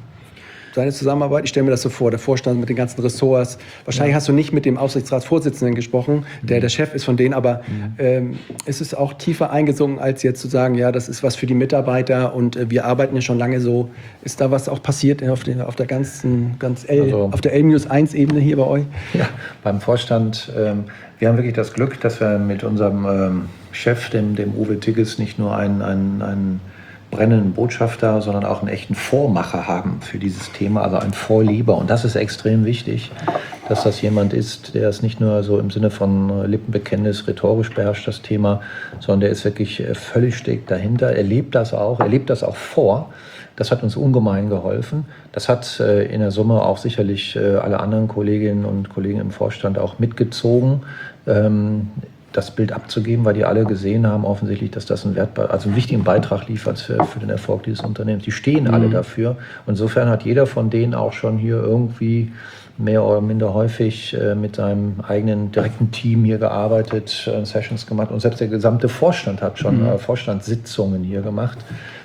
Seine Zusammenarbeit, ich stelle mir das so vor, der Vorstand mit den ganzen Ressorts. Wahrscheinlich ja. hast du nicht mit dem Aufsichtsratsvorsitzenden gesprochen, der der Chef ist von denen, aber mhm. ähm, ist es auch tiefer eingesungen, als jetzt zu sagen, ja, das ist was für die Mitarbeiter und äh, wir arbeiten ja schon lange so. Ist da was auch passiert auf, den, auf der ganzen, ganz L, also, auf der L eins Ebene hier bei euch?
Ja, beim Vorstand, ähm, wir haben wirklich das Glück, dass wir mit unserem ähm, Chef, dem, dem Uwe Tigges, nicht nur einen, einen, einen brennenden Botschafter, sondern auch einen echten Vormacher haben für dieses Thema, also einen Vorlieber. Und das ist extrem wichtig, dass das jemand ist, der es nicht nur so im Sinne von Lippenbekenntnis rhetorisch beherrscht, das Thema, sondern der ist wirklich völlig steckt dahinter. Er lebt das auch, er lebt das auch vor. Das hat uns ungemein geholfen. Das hat äh, in der Summe auch sicherlich äh, alle anderen Kolleginnen und Kollegen im Vorstand auch mitgezogen. Ähm, das Bild abzugeben, weil die alle gesehen haben offensichtlich, dass das einen, Wert, also einen wichtigen Beitrag liefert für, für den Erfolg dieses Unternehmens. Die stehen mhm. alle dafür. Und insofern hat jeder von denen auch schon hier irgendwie mehr oder minder häufig äh, mit seinem eigenen direkten Team hier gearbeitet, äh, Sessions gemacht. Und selbst der gesamte Vorstand hat schon mhm. äh, Vorstandssitzungen hier gemacht,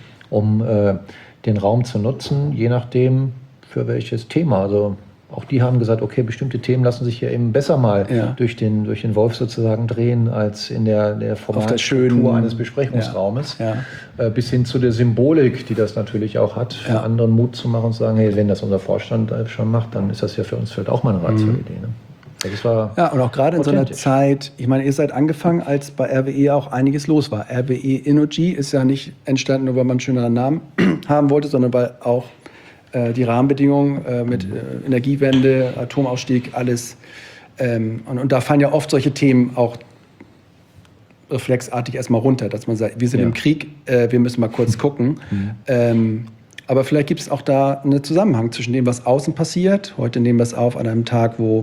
um äh, den Raum zu nutzen, je nachdem für welches Thema. Also auch die haben gesagt, okay, bestimmte Themen lassen sich hier eben besser mal ja. durch, den, durch den Wolf sozusagen drehen, als in der, der formalen Struktur eines Besprechungsraumes. Ja. Ja. Äh, bis hin zu der Symbolik, die das natürlich auch hat, für ja. anderen Mut zu machen und zu sagen, hey, wenn das unser Vorstand schon macht, dann ist das ja für uns vielleicht auch mal eine reizvolle mhm. Idee. Ne? Das war
ja, und auch gerade in so einer Zeit, ich meine, ihr seid angefangen, als bei R W E auch einiges los war. R W E Energy ist ja nicht entstanden, nur weil man einen schöneren Namen haben wollte, sondern weil auch äh, die Rahmenbedingungen äh, mit äh, Energiewende, Atomausstieg, alles. Ähm, und, und da fallen ja oft solche Themen auch reflexartig erstmal runter, dass man sagt, wir sind ja. im Krieg, äh, wir müssen mal kurz gucken. Mhm. Ähm, aber vielleicht gibt es auch da einen Zusammenhang zwischen dem, was außen passiert. Heute nehmen wir es auf an einem Tag, wo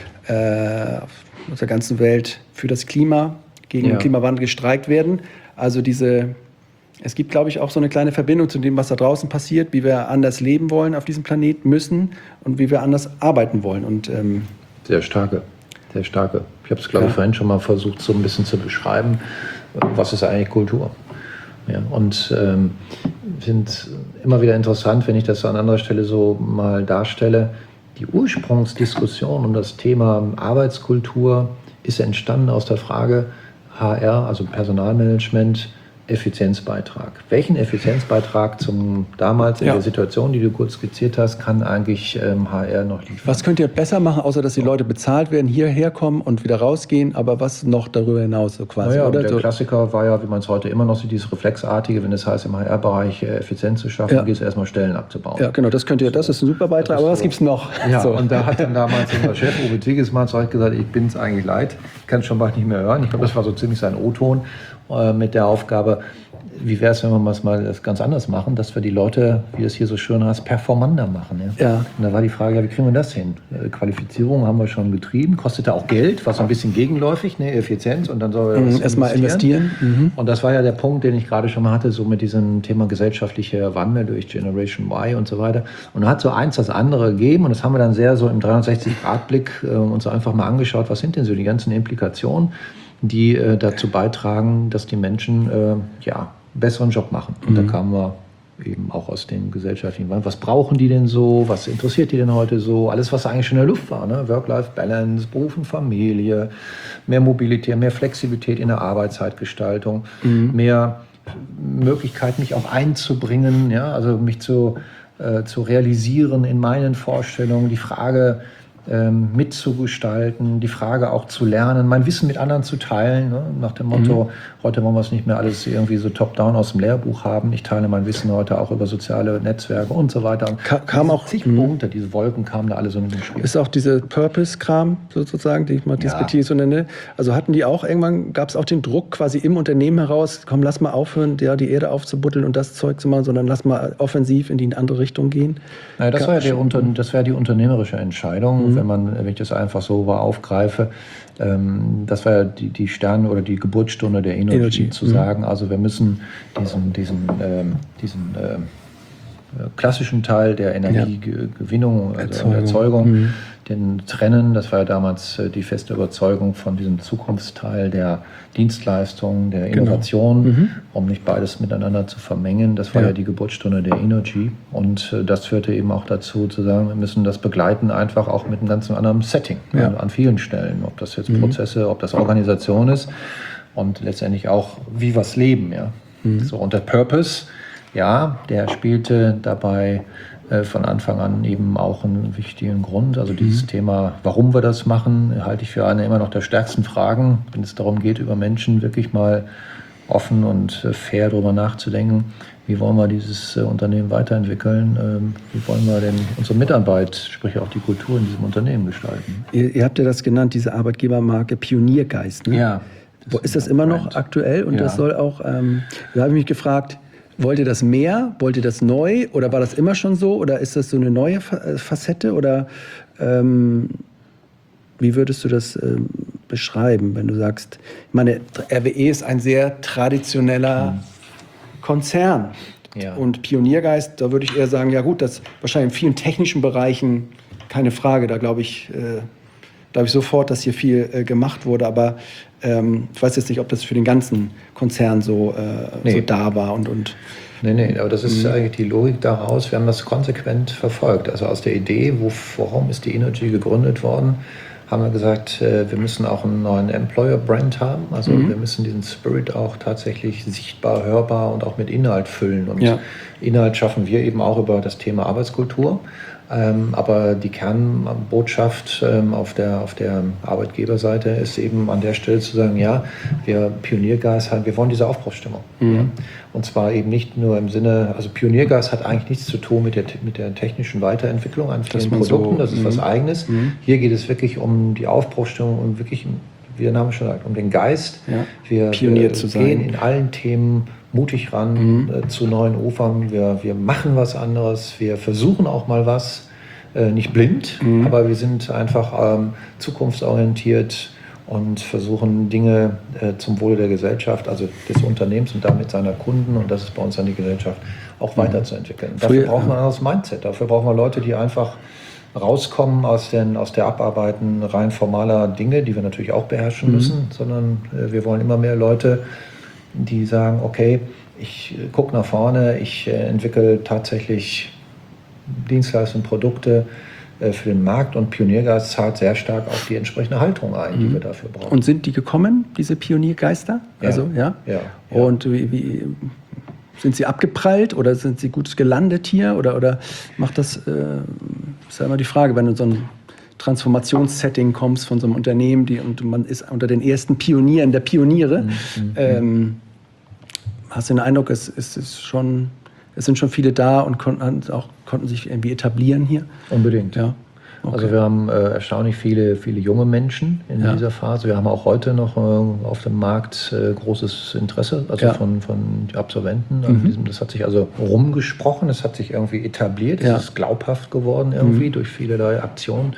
äh, auf der ganzen Welt für das Klima, gegen ja. den Klimawandel gestreikt werden. Also diese, es gibt, glaube ich, auch so eine kleine Verbindung zu dem, was da draußen passiert, wie wir anders leben wollen auf diesem Planeten müssen und wie wir anders arbeiten wollen. Und, ähm,
sehr starke, sehr starke. Ich habe es, glaube ja. ich, vorhin schon mal versucht, so ein bisschen zu beschreiben, was ist eigentlich Kultur? Ja, und ähm, finde immer wieder interessant, wenn ich das an anderer Stelle so mal darstelle. Die Ursprungsdiskussion um das Thema Arbeitskultur ist entstanden aus der Frage H R, also Personalmanagement, Effizienzbeitrag. Welchen Effizienzbeitrag zum damals in ja. der Situation, die du kurz skizziert hast, kann eigentlich ähm, H R noch liefern?
Was könnt ihr besser machen, außer dass die Leute bezahlt werden, hierher kommen und wieder rausgehen, aber was noch darüber hinaus so quasi?
Naja,
oder?
Der
so.
Klassiker war ja, wie man es heute immer noch sieht, dieses Reflexartige, wenn es heißt, im H R-Bereich äh, Effizienz zu schaffen, ja. geht es erstmal Stellen abzubauen.
Ja, genau, das könnt ihr, das ist ein super Beitrag, aber was so. Gibt es noch?
Ja,
so.
Und da hat dann damals unser Chef Uwe Tigges mal zu euch gesagt, ich bin es eigentlich leid, ich kann es schon bald nicht mehr hören. Ich glaube, das war so ziemlich sein O-Ton äh, mit der Aufgabe, wie wäre es, wenn wir das mal ganz anders machen, dass wir die Leute, wie es hier so schön heißt, performander machen. Ja? Ja. Und da war die Frage, ja, wie kriegen wir das hin? Qualifizierung haben wir schon betrieben, kostete auch Geld, was ein bisschen gegenläufig, ne, Effizienz und dann soll
mhm, erstmal investieren. Mhm.
Und das war ja der Punkt, den ich gerade schon mal hatte, so mit diesem Thema gesellschaftlicher Wandel durch Generation Y und so weiter. Und da hat so eins das andere gegeben und das haben wir dann sehr so im dreihundertsechzig Grad Blick äh, uns einfach mal angeschaut, was sind denn so die ganzen Implikationen, die äh, dazu beitragen, dass die Menschen äh, ja besseren Job machen. Und mhm. da kamen wir eben auch aus dem gesellschaftlichen Wandel. Was brauchen die denn so? Was interessiert die denn heute so? Alles, was eigentlich schon in der Luft war. Ne? Work-Life-Balance, Beruf und Familie, mehr Mobilität, mehr Flexibilität in der Arbeitszeitgestaltung, mhm. mehr Möglichkeit, mich auch einzubringen, ja? Also mich zu, äh, zu realisieren in meinen Vorstellungen. Die Frage, Ähm, mitzugestalten, die Frage auch zu lernen, mein Wissen mit anderen zu teilen, ne? Nach dem Motto, mhm. heute wollen wir es nicht mehr alles irgendwie so top-down aus dem Lehrbuch haben, ich teile mein Wissen heute auch über soziale Netzwerke und so weiter. Und
Ka kam auch
zig Punkte, diese Wolken kamen da alle so in den Spiel.
Ist auch diese Purpose-Kram sozusagen, die ich mal despektierlich so nenne, also hatten die auch irgendwann, gab es auch den Druck quasi im Unternehmen heraus, komm, lass mal aufhören, ja, die Erde aufzubuddeln und das Zeug zu machen, sondern lass mal offensiv in die andere Richtung gehen?
Naja, das war ja der Unter das wäre die unternehmerische Entscheidung. Mhm. mhm. wenn man, wenn ich das einfach so aufgreife, ähm, das war ja die, die Stern- oder die Geburtsstunde der Energy, Energy. zu mhm. sagen, also wir müssen diesen, diesen, ähm, diesen ähm, klassischen Teil der Energiegewinnung, ja. also Erzeugung, Erzeugung mhm. den trennen. Das war ja damals die feste Überzeugung von diesem Zukunftsteil der Dienstleistung, der Innovation, genau. mhm. um nicht beides miteinander zu vermengen. Das war ja, ja die Geburtsstunde der Energy und das führte eben auch dazu, zu sagen, wir müssen das begleiten, einfach auch mit einem ganz anderen Setting, ja. an, an vielen Stellen. Ob das jetzt mhm. Prozesse, ob das Organisation ist und letztendlich auch, wie wir es leben. Ja? Mhm. So, und der Purpose, ja, der spielte dabei äh, von Anfang an eben auch einen wichtigen Grund. Also dieses mhm. Thema, warum wir das machen, halte ich für eine immer noch der stärksten Fragen, wenn es darum geht, über Menschen wirklich mal offen und äh, fair darüber nachzudenken, wie wollen wir dieses äh, Unternehmen weiterentwickeln, ähm, wie wollen wir denn unsere Mitarbeit, sprich auch die Kultur in diesem Unternehmen gestalten.
Ihr, ihr habt ja das genannt, diese Arbeitgebermarke Pioniergeist. Ne? Ja. Das ist das immer noch aktuell? Und ja. das soll auch, ähm, da habe ich mich gefragt, wollt ihr das mehr? Wollt ihr das neu? Oder war das immer schon so? Oder ist das so eine neue Facette? Oder ähm, wie würdest du das ähm, beschreiben, wenn du sagst, ich meine, R W E ist ein sehr traditioneller mhm. Konzern. Ja. Und Pioniergeist, da würde ich eher sagen, ja gut, das wahrscheinlich in vielen technischen Bereichen keine Frage. Da glaube ich, äh, glaube ich sofort, dass hier viel äh, gemacht wurde. Aber ähm, ich weiß jetzt nicht, ob das für den ganzen Konzern so, äh, nee. so da war. Und, und,
nee, nee, aber das ist mhm. eigentlich die Logik daraus. Wir haben das konsequent verfolgt. Also aus der Idee, wo, warum ist die Energy gegründet worden, haben wir gesagt, äh, wir müssen auch einen neuen Employer-Brand haben. Also mhm. wir müssen diesen Spirit auch tatsächlich sichtbar, hörbar und auch mit Inhalt füllen. Und ja. Inhalt schaffen wir eben auch über das Thema Arbeitskultur. Ähm, aber die Kernbotschaft ähm, auf der, auf der Arbeitgeberseite ist eben an der Stelle zu sagen, ja, wir Pioniergeist haben, wir wollen diese Aufbruchsstimmung. Mhm. Ja. Und zwar eben nicht nur im Sinne, also Pioniergeist hat eigentlich nichts zu tun mit der, mit der technischen Weiterentwicklung an vielen Produkten, so, das ist mh. was Eigenes. Mhm. Hier geht es wirklich um die Aufbruchsstimmung und wirklich, wie der Name schon sagt, um den Geist. Ja. Wir, Pionier wir zu sein. Gehen in allen Themen mutig ran mhm. äh, zu neuen Ufern. Wir, wir machen was anderes. Wir versuchen auch mal was. Äh, nicht blind, mhm. aber wir sind einfach ähm, zukunftsorientiert und versuchen Dinge äh, zum Wohle der Gesellschaft, also des Unternehmens und damit seiner Kunden, und das ist bei uns dann die Gesellschaft, auch mhm. weiterzuentwickeln. Dafür brauchen wir ein anderes Mindset. Dafür brauchen wir Leute, die einfach rauskommen aus, den, aus der Abarbeiten rein formaler Dinge, die wir natürlich auch beherrschen mhm. müssen, sondern äh, wir wollen immer mehr Leute, die sagen, okay, ich äh, gucke nach vorne, ich äh, entwickle tatsächlich Dienstleistungen, Produkte äh, für den Markt, und Pioniergeist zahlt sehr stark auf die entsprechende Haltung ein, die mhm. wir dafür brauchen.
Und sind die gekommen, diese Pioniergeister?
Ja.
Also, ja?
Ja,
ja. Und wie, wie sind sie abgeprallt oder sind sie gut gelandet hier? Oder, oder macht das, äh, ist ja immer die Frage, wenn du in so ein Transformationssetting kommst von so einem Unternehmen, die, und man ist unter den ersten Pionieren der Pioniere, mhm. ähm, hast du den Eindruck, es, es ist schon... Es sind schon viele da und konnten, auch, konnten sich irgendwie etablieren hier?
Unbedingt.
Ja. Okay.
Also wir haben äh, erstaunlich viele, viele junge Menschen in ja. dieser Phase. Wir haben auch heute noch äh, auf dem Markt äh, großes Interesse, also ja. von, von Absolventen. Mhm. An diesem, das hat sich also rumgesprochen, es hat sich irgendwie etabliert, es ja. ist glaubhaft geworden irgendwie mhm. durch vielerlei Aktionen.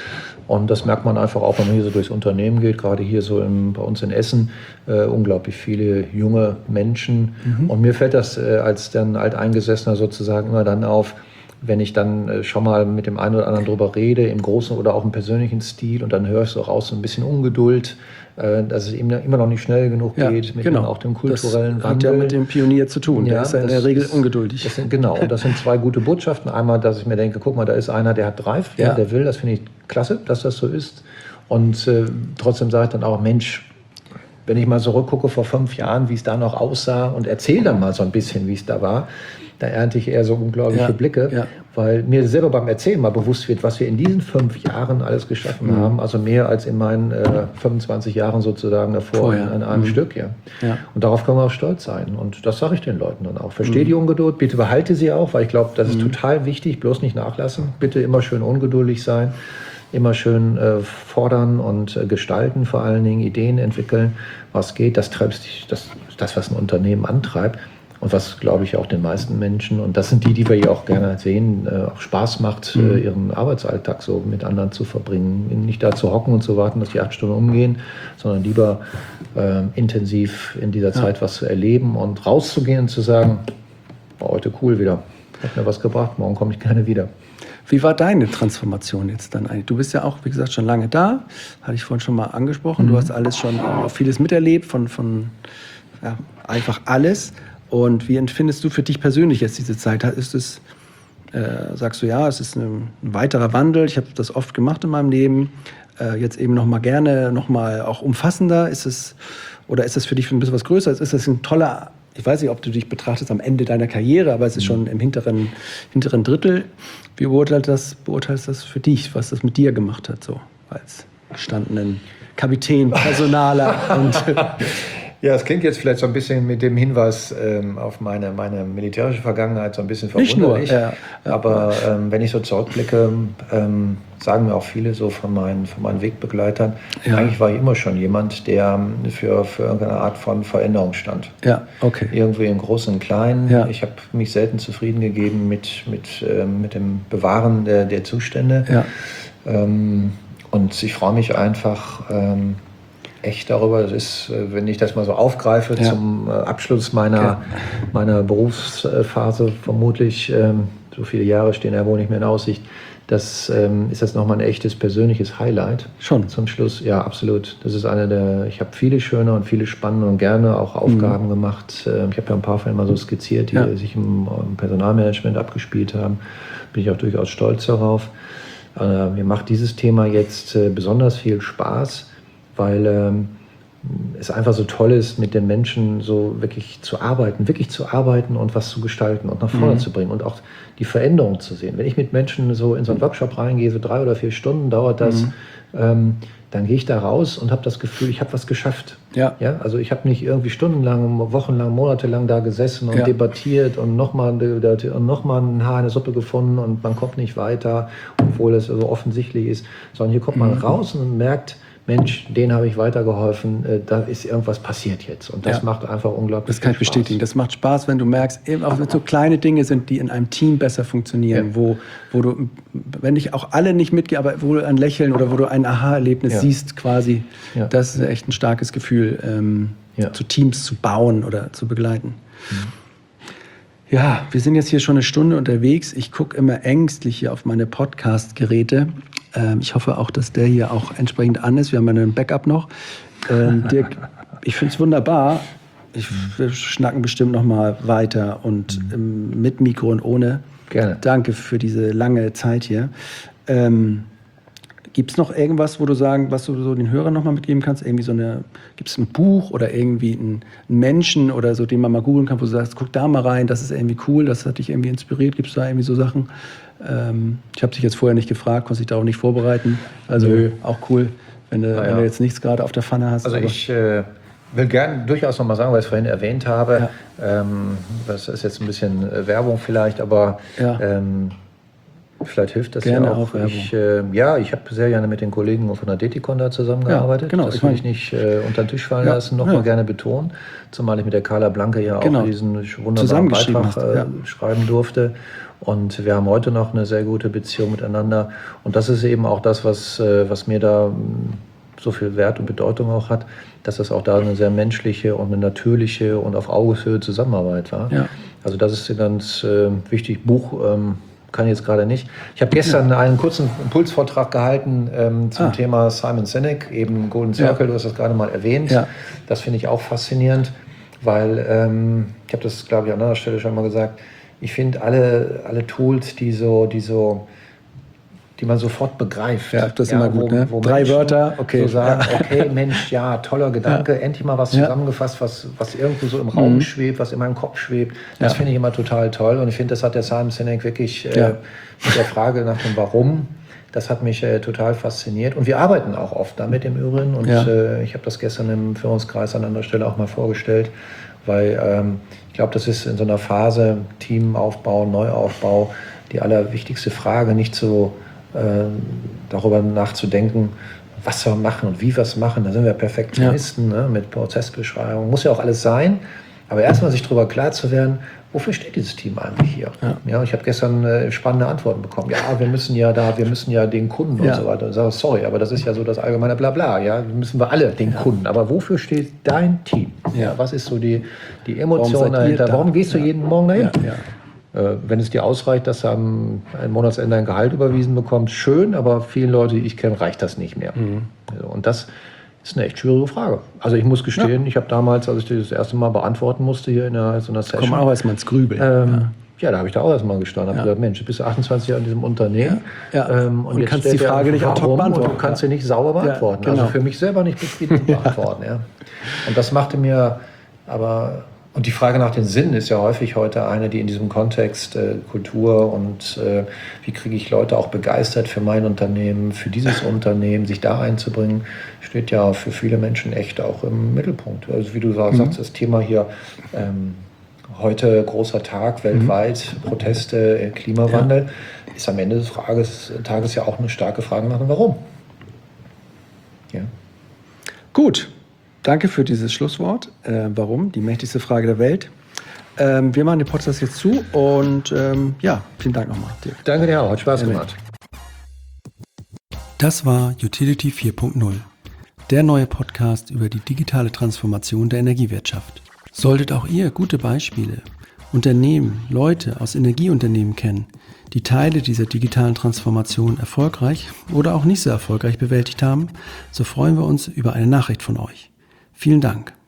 Und das merkt man einfach auch, wenn man hier so durchs Unternehmen geht, gerade hier so im, bei uns in Essen, äh, unglaublich viele junge Menschen. Mhm. Und mir fällt das äh, als dann Alteingesessener sozusagen immer dann auf, wenn ich dann äh, schon mal mit dem einen oder anderen drüber rede, im großen oder auch im persönlichen Stil, und dann höre ich so raus, so ein bisschen Ungeduld, äh, dass es eben immer noch nicht schnell genug
ja,
geht, mit
genau.
dem, auch dem kulturellen
das
Wandel.
Hat ja mit dem Pionier zu tun, ja, der ist ja in der Regel
ist,
ungeduldig.
Das sind, genau, und das sind zwei gute Botschaften. Einmal, dass ich mir denke, guck mal, da ist einer, der hat Drive, ja. der will, das finde ich klasse, dass das so ist. Und äh, trotzdem sage ich dann auch, Mensch, wenn ich mal zurückgucke vor fünf Jahren, wie es da noch aussah, und erzähle dann mal so ein bisschen, wie es da war, da ernte ich eher so unglaubliche ja, Blicke, ja. weil mir selber beim Erzählen mal bewusst wird, was wir in diesen fünf Jahren alles geschaffen mhm. haben, also mehr als in meinen äh, fünfundzwanzig Jahren sozusagen davor Vorher. in, in einem mhm. Stück. Ja. Ja. Und darauf können wir auch stolz sein, und das sage ich den Leuten dann auch. Verstehe mhm. die Ungeduld, bitte behalte sie auch, weil ich glaube, das ist mhm. total wichtig, bloß nicht nachlassen, bitte immer schön ungeduldig sein. Immer schön äh, fordern und äh, gestalten, vor allen Dingen Ideen entwickeln, was geht. Das treibt das, das, was ein Unternehmen antreibt. und was, glaube ich, auch den meisten Menschen, und das sind die, die wir ja auch gerne sehen, äh, auch Spaß macht, mhm. äh, ihren Arbeitsalltag so mit anderen zu verbringen. Nicht da zu hocken und zu warten, dass die acht Stunden umgehen, sondern lieber äh, intensiv in dieser Zeit ja. was zu erleben und rauszugehen und zu sagen, war heute cool wieder, hat mir was gebracht, morgen komme ich gerne wieder.
Wie war deine Transformation jetzt dann eigentlich? Du bist ja auch, wie gesagt, schon lange da, hatte ich vorhin schon mal angesprochen. Mhm. Du hast alles schon, auch vieles miterlebt, von, von ja, einfach alles. Und wie empfindest du für dich persönlich jetzt diese Zeit? Ist es, äh, sagst du, ja, es ist ein, ein weiterer Wandel, ich habe das oft gemacht in meinem Leben, äh, jetzt eben noch mal gerne, noch mal auch umfassender? Ist es, oder ist das für dich ein bisschen was Größeres? Ist das ein toller, ich weiß nicht, ob du dich betrachtest am Ende deiner Karriere, aber es ist schon im hinteren, hinteren Drittel. Wie beurteilst du das, beurteilst das für dich, was das mit dir gemacht hat, so als gestandenen Kapitän, Personaler? und
Ja, es klingt jetzt vielleicht so ein bisschen mit dem Hinweis ähm, auf meine, meine militärische Vergangenheit so ein bisschen verwunderlich.
Nicht nur, ja,
ja. Aber ähm, wenn ich so zurückblicke, ähm, sagen mir auch viele so von meinen, von meinen Wegbegleitern, ja. eigentlich war ich immer schon jemand, der für, für irgendeine Art von Veränderung stand.
Ja, okay.
Irgendwie im Großen und Kleinen.
Ja.
Ich habe mich selten zufrieden gegeben mit, mit, ähm, mit dem Bewahren der, der Zustände.
Ja.
Ähm, und ich freue mich einfach ähm, echt darüber. Das ist, wenn ich das mal so aufgreife, ja. zum Abschluss meiner, ja. meiner Berufsphase, vermutlich, ähm, so viele Jahre stehen ja wohl nicht mehr in Aussicht, das ähm, ist das nochmal ein echtes persönliches Highlight.
Schon.
Zum Schluss, ja, absolut. Das ist eine der, ich habe viele schöne und viele spannende und gerne auch Aufgaben mhm. gemacht. Ich habe ja ein paar von mal so skizziert, die ja. sich im, im Personalmanagement abgespielt haben. Bin ich auch durchaus stolz darauf. Äh, mir macht dieses Thema jetzt äh, besonders viel Spaß, weil ähm, es einfach so toll ist, mit den Menschen so wirklich zu arbeiten, wirklich zu arbeiten und was zu gestalten und nach vorne mhm. zu bringen und auch die Veränderung zu sehen. Wenn ich mit Menschen so in so einen Workshop reingehe, so drei oder vier Stunden dauert das, mhm. ähm, dann gehe ich da raus und habe das Gefühl, ich habe was geschafft.
Ja.
Ja, also ich habe nicht irgendwie stundenlang, wochenlang, monatelang da gesessen und ja. debattiert und nochmal noch mal ein Haar in der Suppe gefunden und man kommt nicht weiter, obwohl es so offensichtlich ist, sondern hier kommt man mhm. raus und merkt, Mensch, denen habe ich weitergeholfen, äh, da ist irgendwas passiert jetzt. Und das ja. macht einfach unglaublich
Das kann ich
Spaß.
bestätigen. Das macht Spaß, wenn du merkst, eben auch wenn so kleine Dinge sind, die in einem Team besser funktionieren, ja. wo, wo du, wenn dich auch alle nicht mitgehen, aber wo du ein Lächeln oder wo du ein Aha-Erlebnis ja. siehst quasi, ja. das ist echt ein starkes Gefühl, ähm, ja. zu Teams zu bauen oder zu begleiten. Mhm. Ja, wir sind jetzt hier schon eine Stunde unterwegs. Ich gucke immer ängstlich hier auf meine Podcast-Geräte. Ähm, ich hoffe auch, dass der hier auch entsprechend an ist. Wir haben ja einen Backup noch. Ähm, Dirk, ich finde es wunderbar. Ich, wir schnacken bestimmt noch mal weiter und ähm, mit Mikro und ohne.
Gerne.
Danke für diese lange Zeit hier. Ähm, Gibt es noch irgendwas, wo du sagen, was du so den Hörern noch mal mitgeben kannst? Irgendwie so eine, gibt es ein Buch oder irgendwie einen, einen Menschen oder so, den man mal googeln kann, wo du sagst, guck da mal rein, das ist irgendwie cool, das hat dich irgendwie inspiriert. Gibt es da irgendwie so Sachen? Ähm, ich habe dich jetzt vorher nicht gefragt, konnte dich da auch nicht vorbereiten. Also Nö. Auch cool, wenn du, ja. wenn du jetzt nichts gerade auf der Pfanne hast.
Also ich äh, will gerne durchaus noch mal sagen, weil ich es vorhin erwähnt habe. Ja. Ähm, das ist jetzt ein bisschen äh, Werbung vielleicht, aber ja. ähm, vielleicht hilft das gerne ja auch. auch ich, äh, ja, ich habe sehr gerne mit den Kollegen von der Detikon da zusammengearbeitet.
Ja, genau.
Das will ich nicht äh, unter den Tisch fallen ja, lassen, noch ja. mal gerne betonen. Zumal ich mit der Carla Blanke ja
genau.
auch diesen wunderbaren Beitrag äh, ja. schreiben durfte. Und wir haben heute noch eine sehr gute Beziehung miteinander. Und das ist eben auch das, was, äh, was mir da so viel Wert und Bedeutung auch hat, dass das auch da eine sehr menschliche und eine natürliche und auf Augenhöhe Zusammenarbeit war. Ja. Also das ist ganz äh, wichtig. Buch ähm, kann ich jetzt gerade nicht. Ich habe gestern ja. einen kurzen Impulsvortrag gehalten ähm, zum ah. Thema Simon Sinek, eben Golden Circle, ja. du hast das gerade mal erwähnt. Ja. Das finde ich auch faszinierend, weil ähm, ich habe das, glaube ich, an anderer Stelle schon mal gesagt, ich finde alle, alle Tools, die so, die so, die man sofort begreift.
Ja, das ist
ja,
immer gut,
wo,
ne?
Wo
Drei Wörter, okay.
So sagen, ja. okay, Mensch, ja, toller Gedanke, ja. endlich mal was zusammengefasst, was, was irgendwo so im Raum mhm. schwebt, was in meinem Kopf schwebt. Das ja. finde ich immer total toll. Und ich finde, das hat der Simon Sinek wirklich äh, ja. mit der Frage nach dem Warum, das hat mich äh, total fasziniert. Und wir arbeiten auch oft damit im Übrigen. Und ja. äh, ich habe das gestern im Führungskreis an anderer Stelle auch mal vorgestellt, weil ähm, ich glaube, das ist in so einer Phase Teamaufbau, Neuaufbau die allerwichtigste Frage, nicht so äh, darüber nachzudenken, was wir machen und wie wir es machen. Da sind wir Perfektionisten, ja. ne, mit Prozessbeschreibung. Muss ja auch alles sein. Aber erstmal sich darüber klar zu werden, wofür steht dieses Team eigentlich hier? Ja. Ja, ich habe gestern äh, spannende Antworten bekommen. Ja, wir müssen ja da, wir müssen ja den Kunden ja. und so weiter. Und sage, sorry, aber das ist ja so das allgemeine Blabla. Ja, müssen wir alle den ja. Kunden. Aber wofür steht dein Team? Ja, was ist so die, die Emotion Warum dahinter? Da? Warum gehst du ja. jeden Morgen dahin? Ja. Ja. Äh, wenn es dir ausreicht, dass du am Monatsende ein Gehalt überwiesen bekommst, schön, aber vielen Leute, die ich kenne, reicht das nicht mehr. Mhm. Also, und das ist eine echt schwierige Frage. Also ich muss gestehen, ja. ich habe damals, als ich das erste Mal beantworten musste hier in einer, so einer Session.
Komm auch erstmal ins Grübeln.
Ähm, ja. ja, da habe ich da auch erstmal gestanden. Habe ja. gesagt, Mensch, du bist achtundzwanzig Jahre in diesem Unternehmen.
Ja. Ja.
Ähm, und,
und
jetzt
kannst die Frage nicht ad hoc beantworten.
Und du kannst sie nicht sauber beantworten. Ja, genau. Also für mich selber nicht befriedigend beantworten. Ja. Und das machte mir aber... Und die Frage nach den Sinn ist ja häufig heute eine, die in diesem Kontext äh, Kultur und äh, wie kriege ich Leute auch begeistert für mein Unternehmen, für dieses Unternehmen, sich da einzubringen, steht ja für viele Menschen echt auch im Mittelpunkt. Also wie du sagst, mhm. das Thema hier ähm, heute großer Tag weltweit, mhm. Proteste, Klimawandel, ja. ist am Ende des Frages, Tages ja auch eine starke Frage nach dem Warum. Ja.
Gut. Danke für dieses Schlusswort. Äh, warum? Die mächtigste Frage der Welt. Ähm, wir machen den Podcast jetzt zu und ähm, ja, vielen Dank nochmal. Dirk.
Danke dir auch, hat Spaß gemacht.
Das war Utility vier Punkt null, der neue Podcast über die digitale Transformation der Energiewirtschaft. Solltet auch ihr gute Beispiele, Unternehmen, Leute aus Energieunternehmen kennen, die Teile dieser digitalen Transformation erfolgreich oder auch nicht so erfolgreich bewältigt haben, so freuen wir uns über eine Nachricht von euch. Vielen Dank.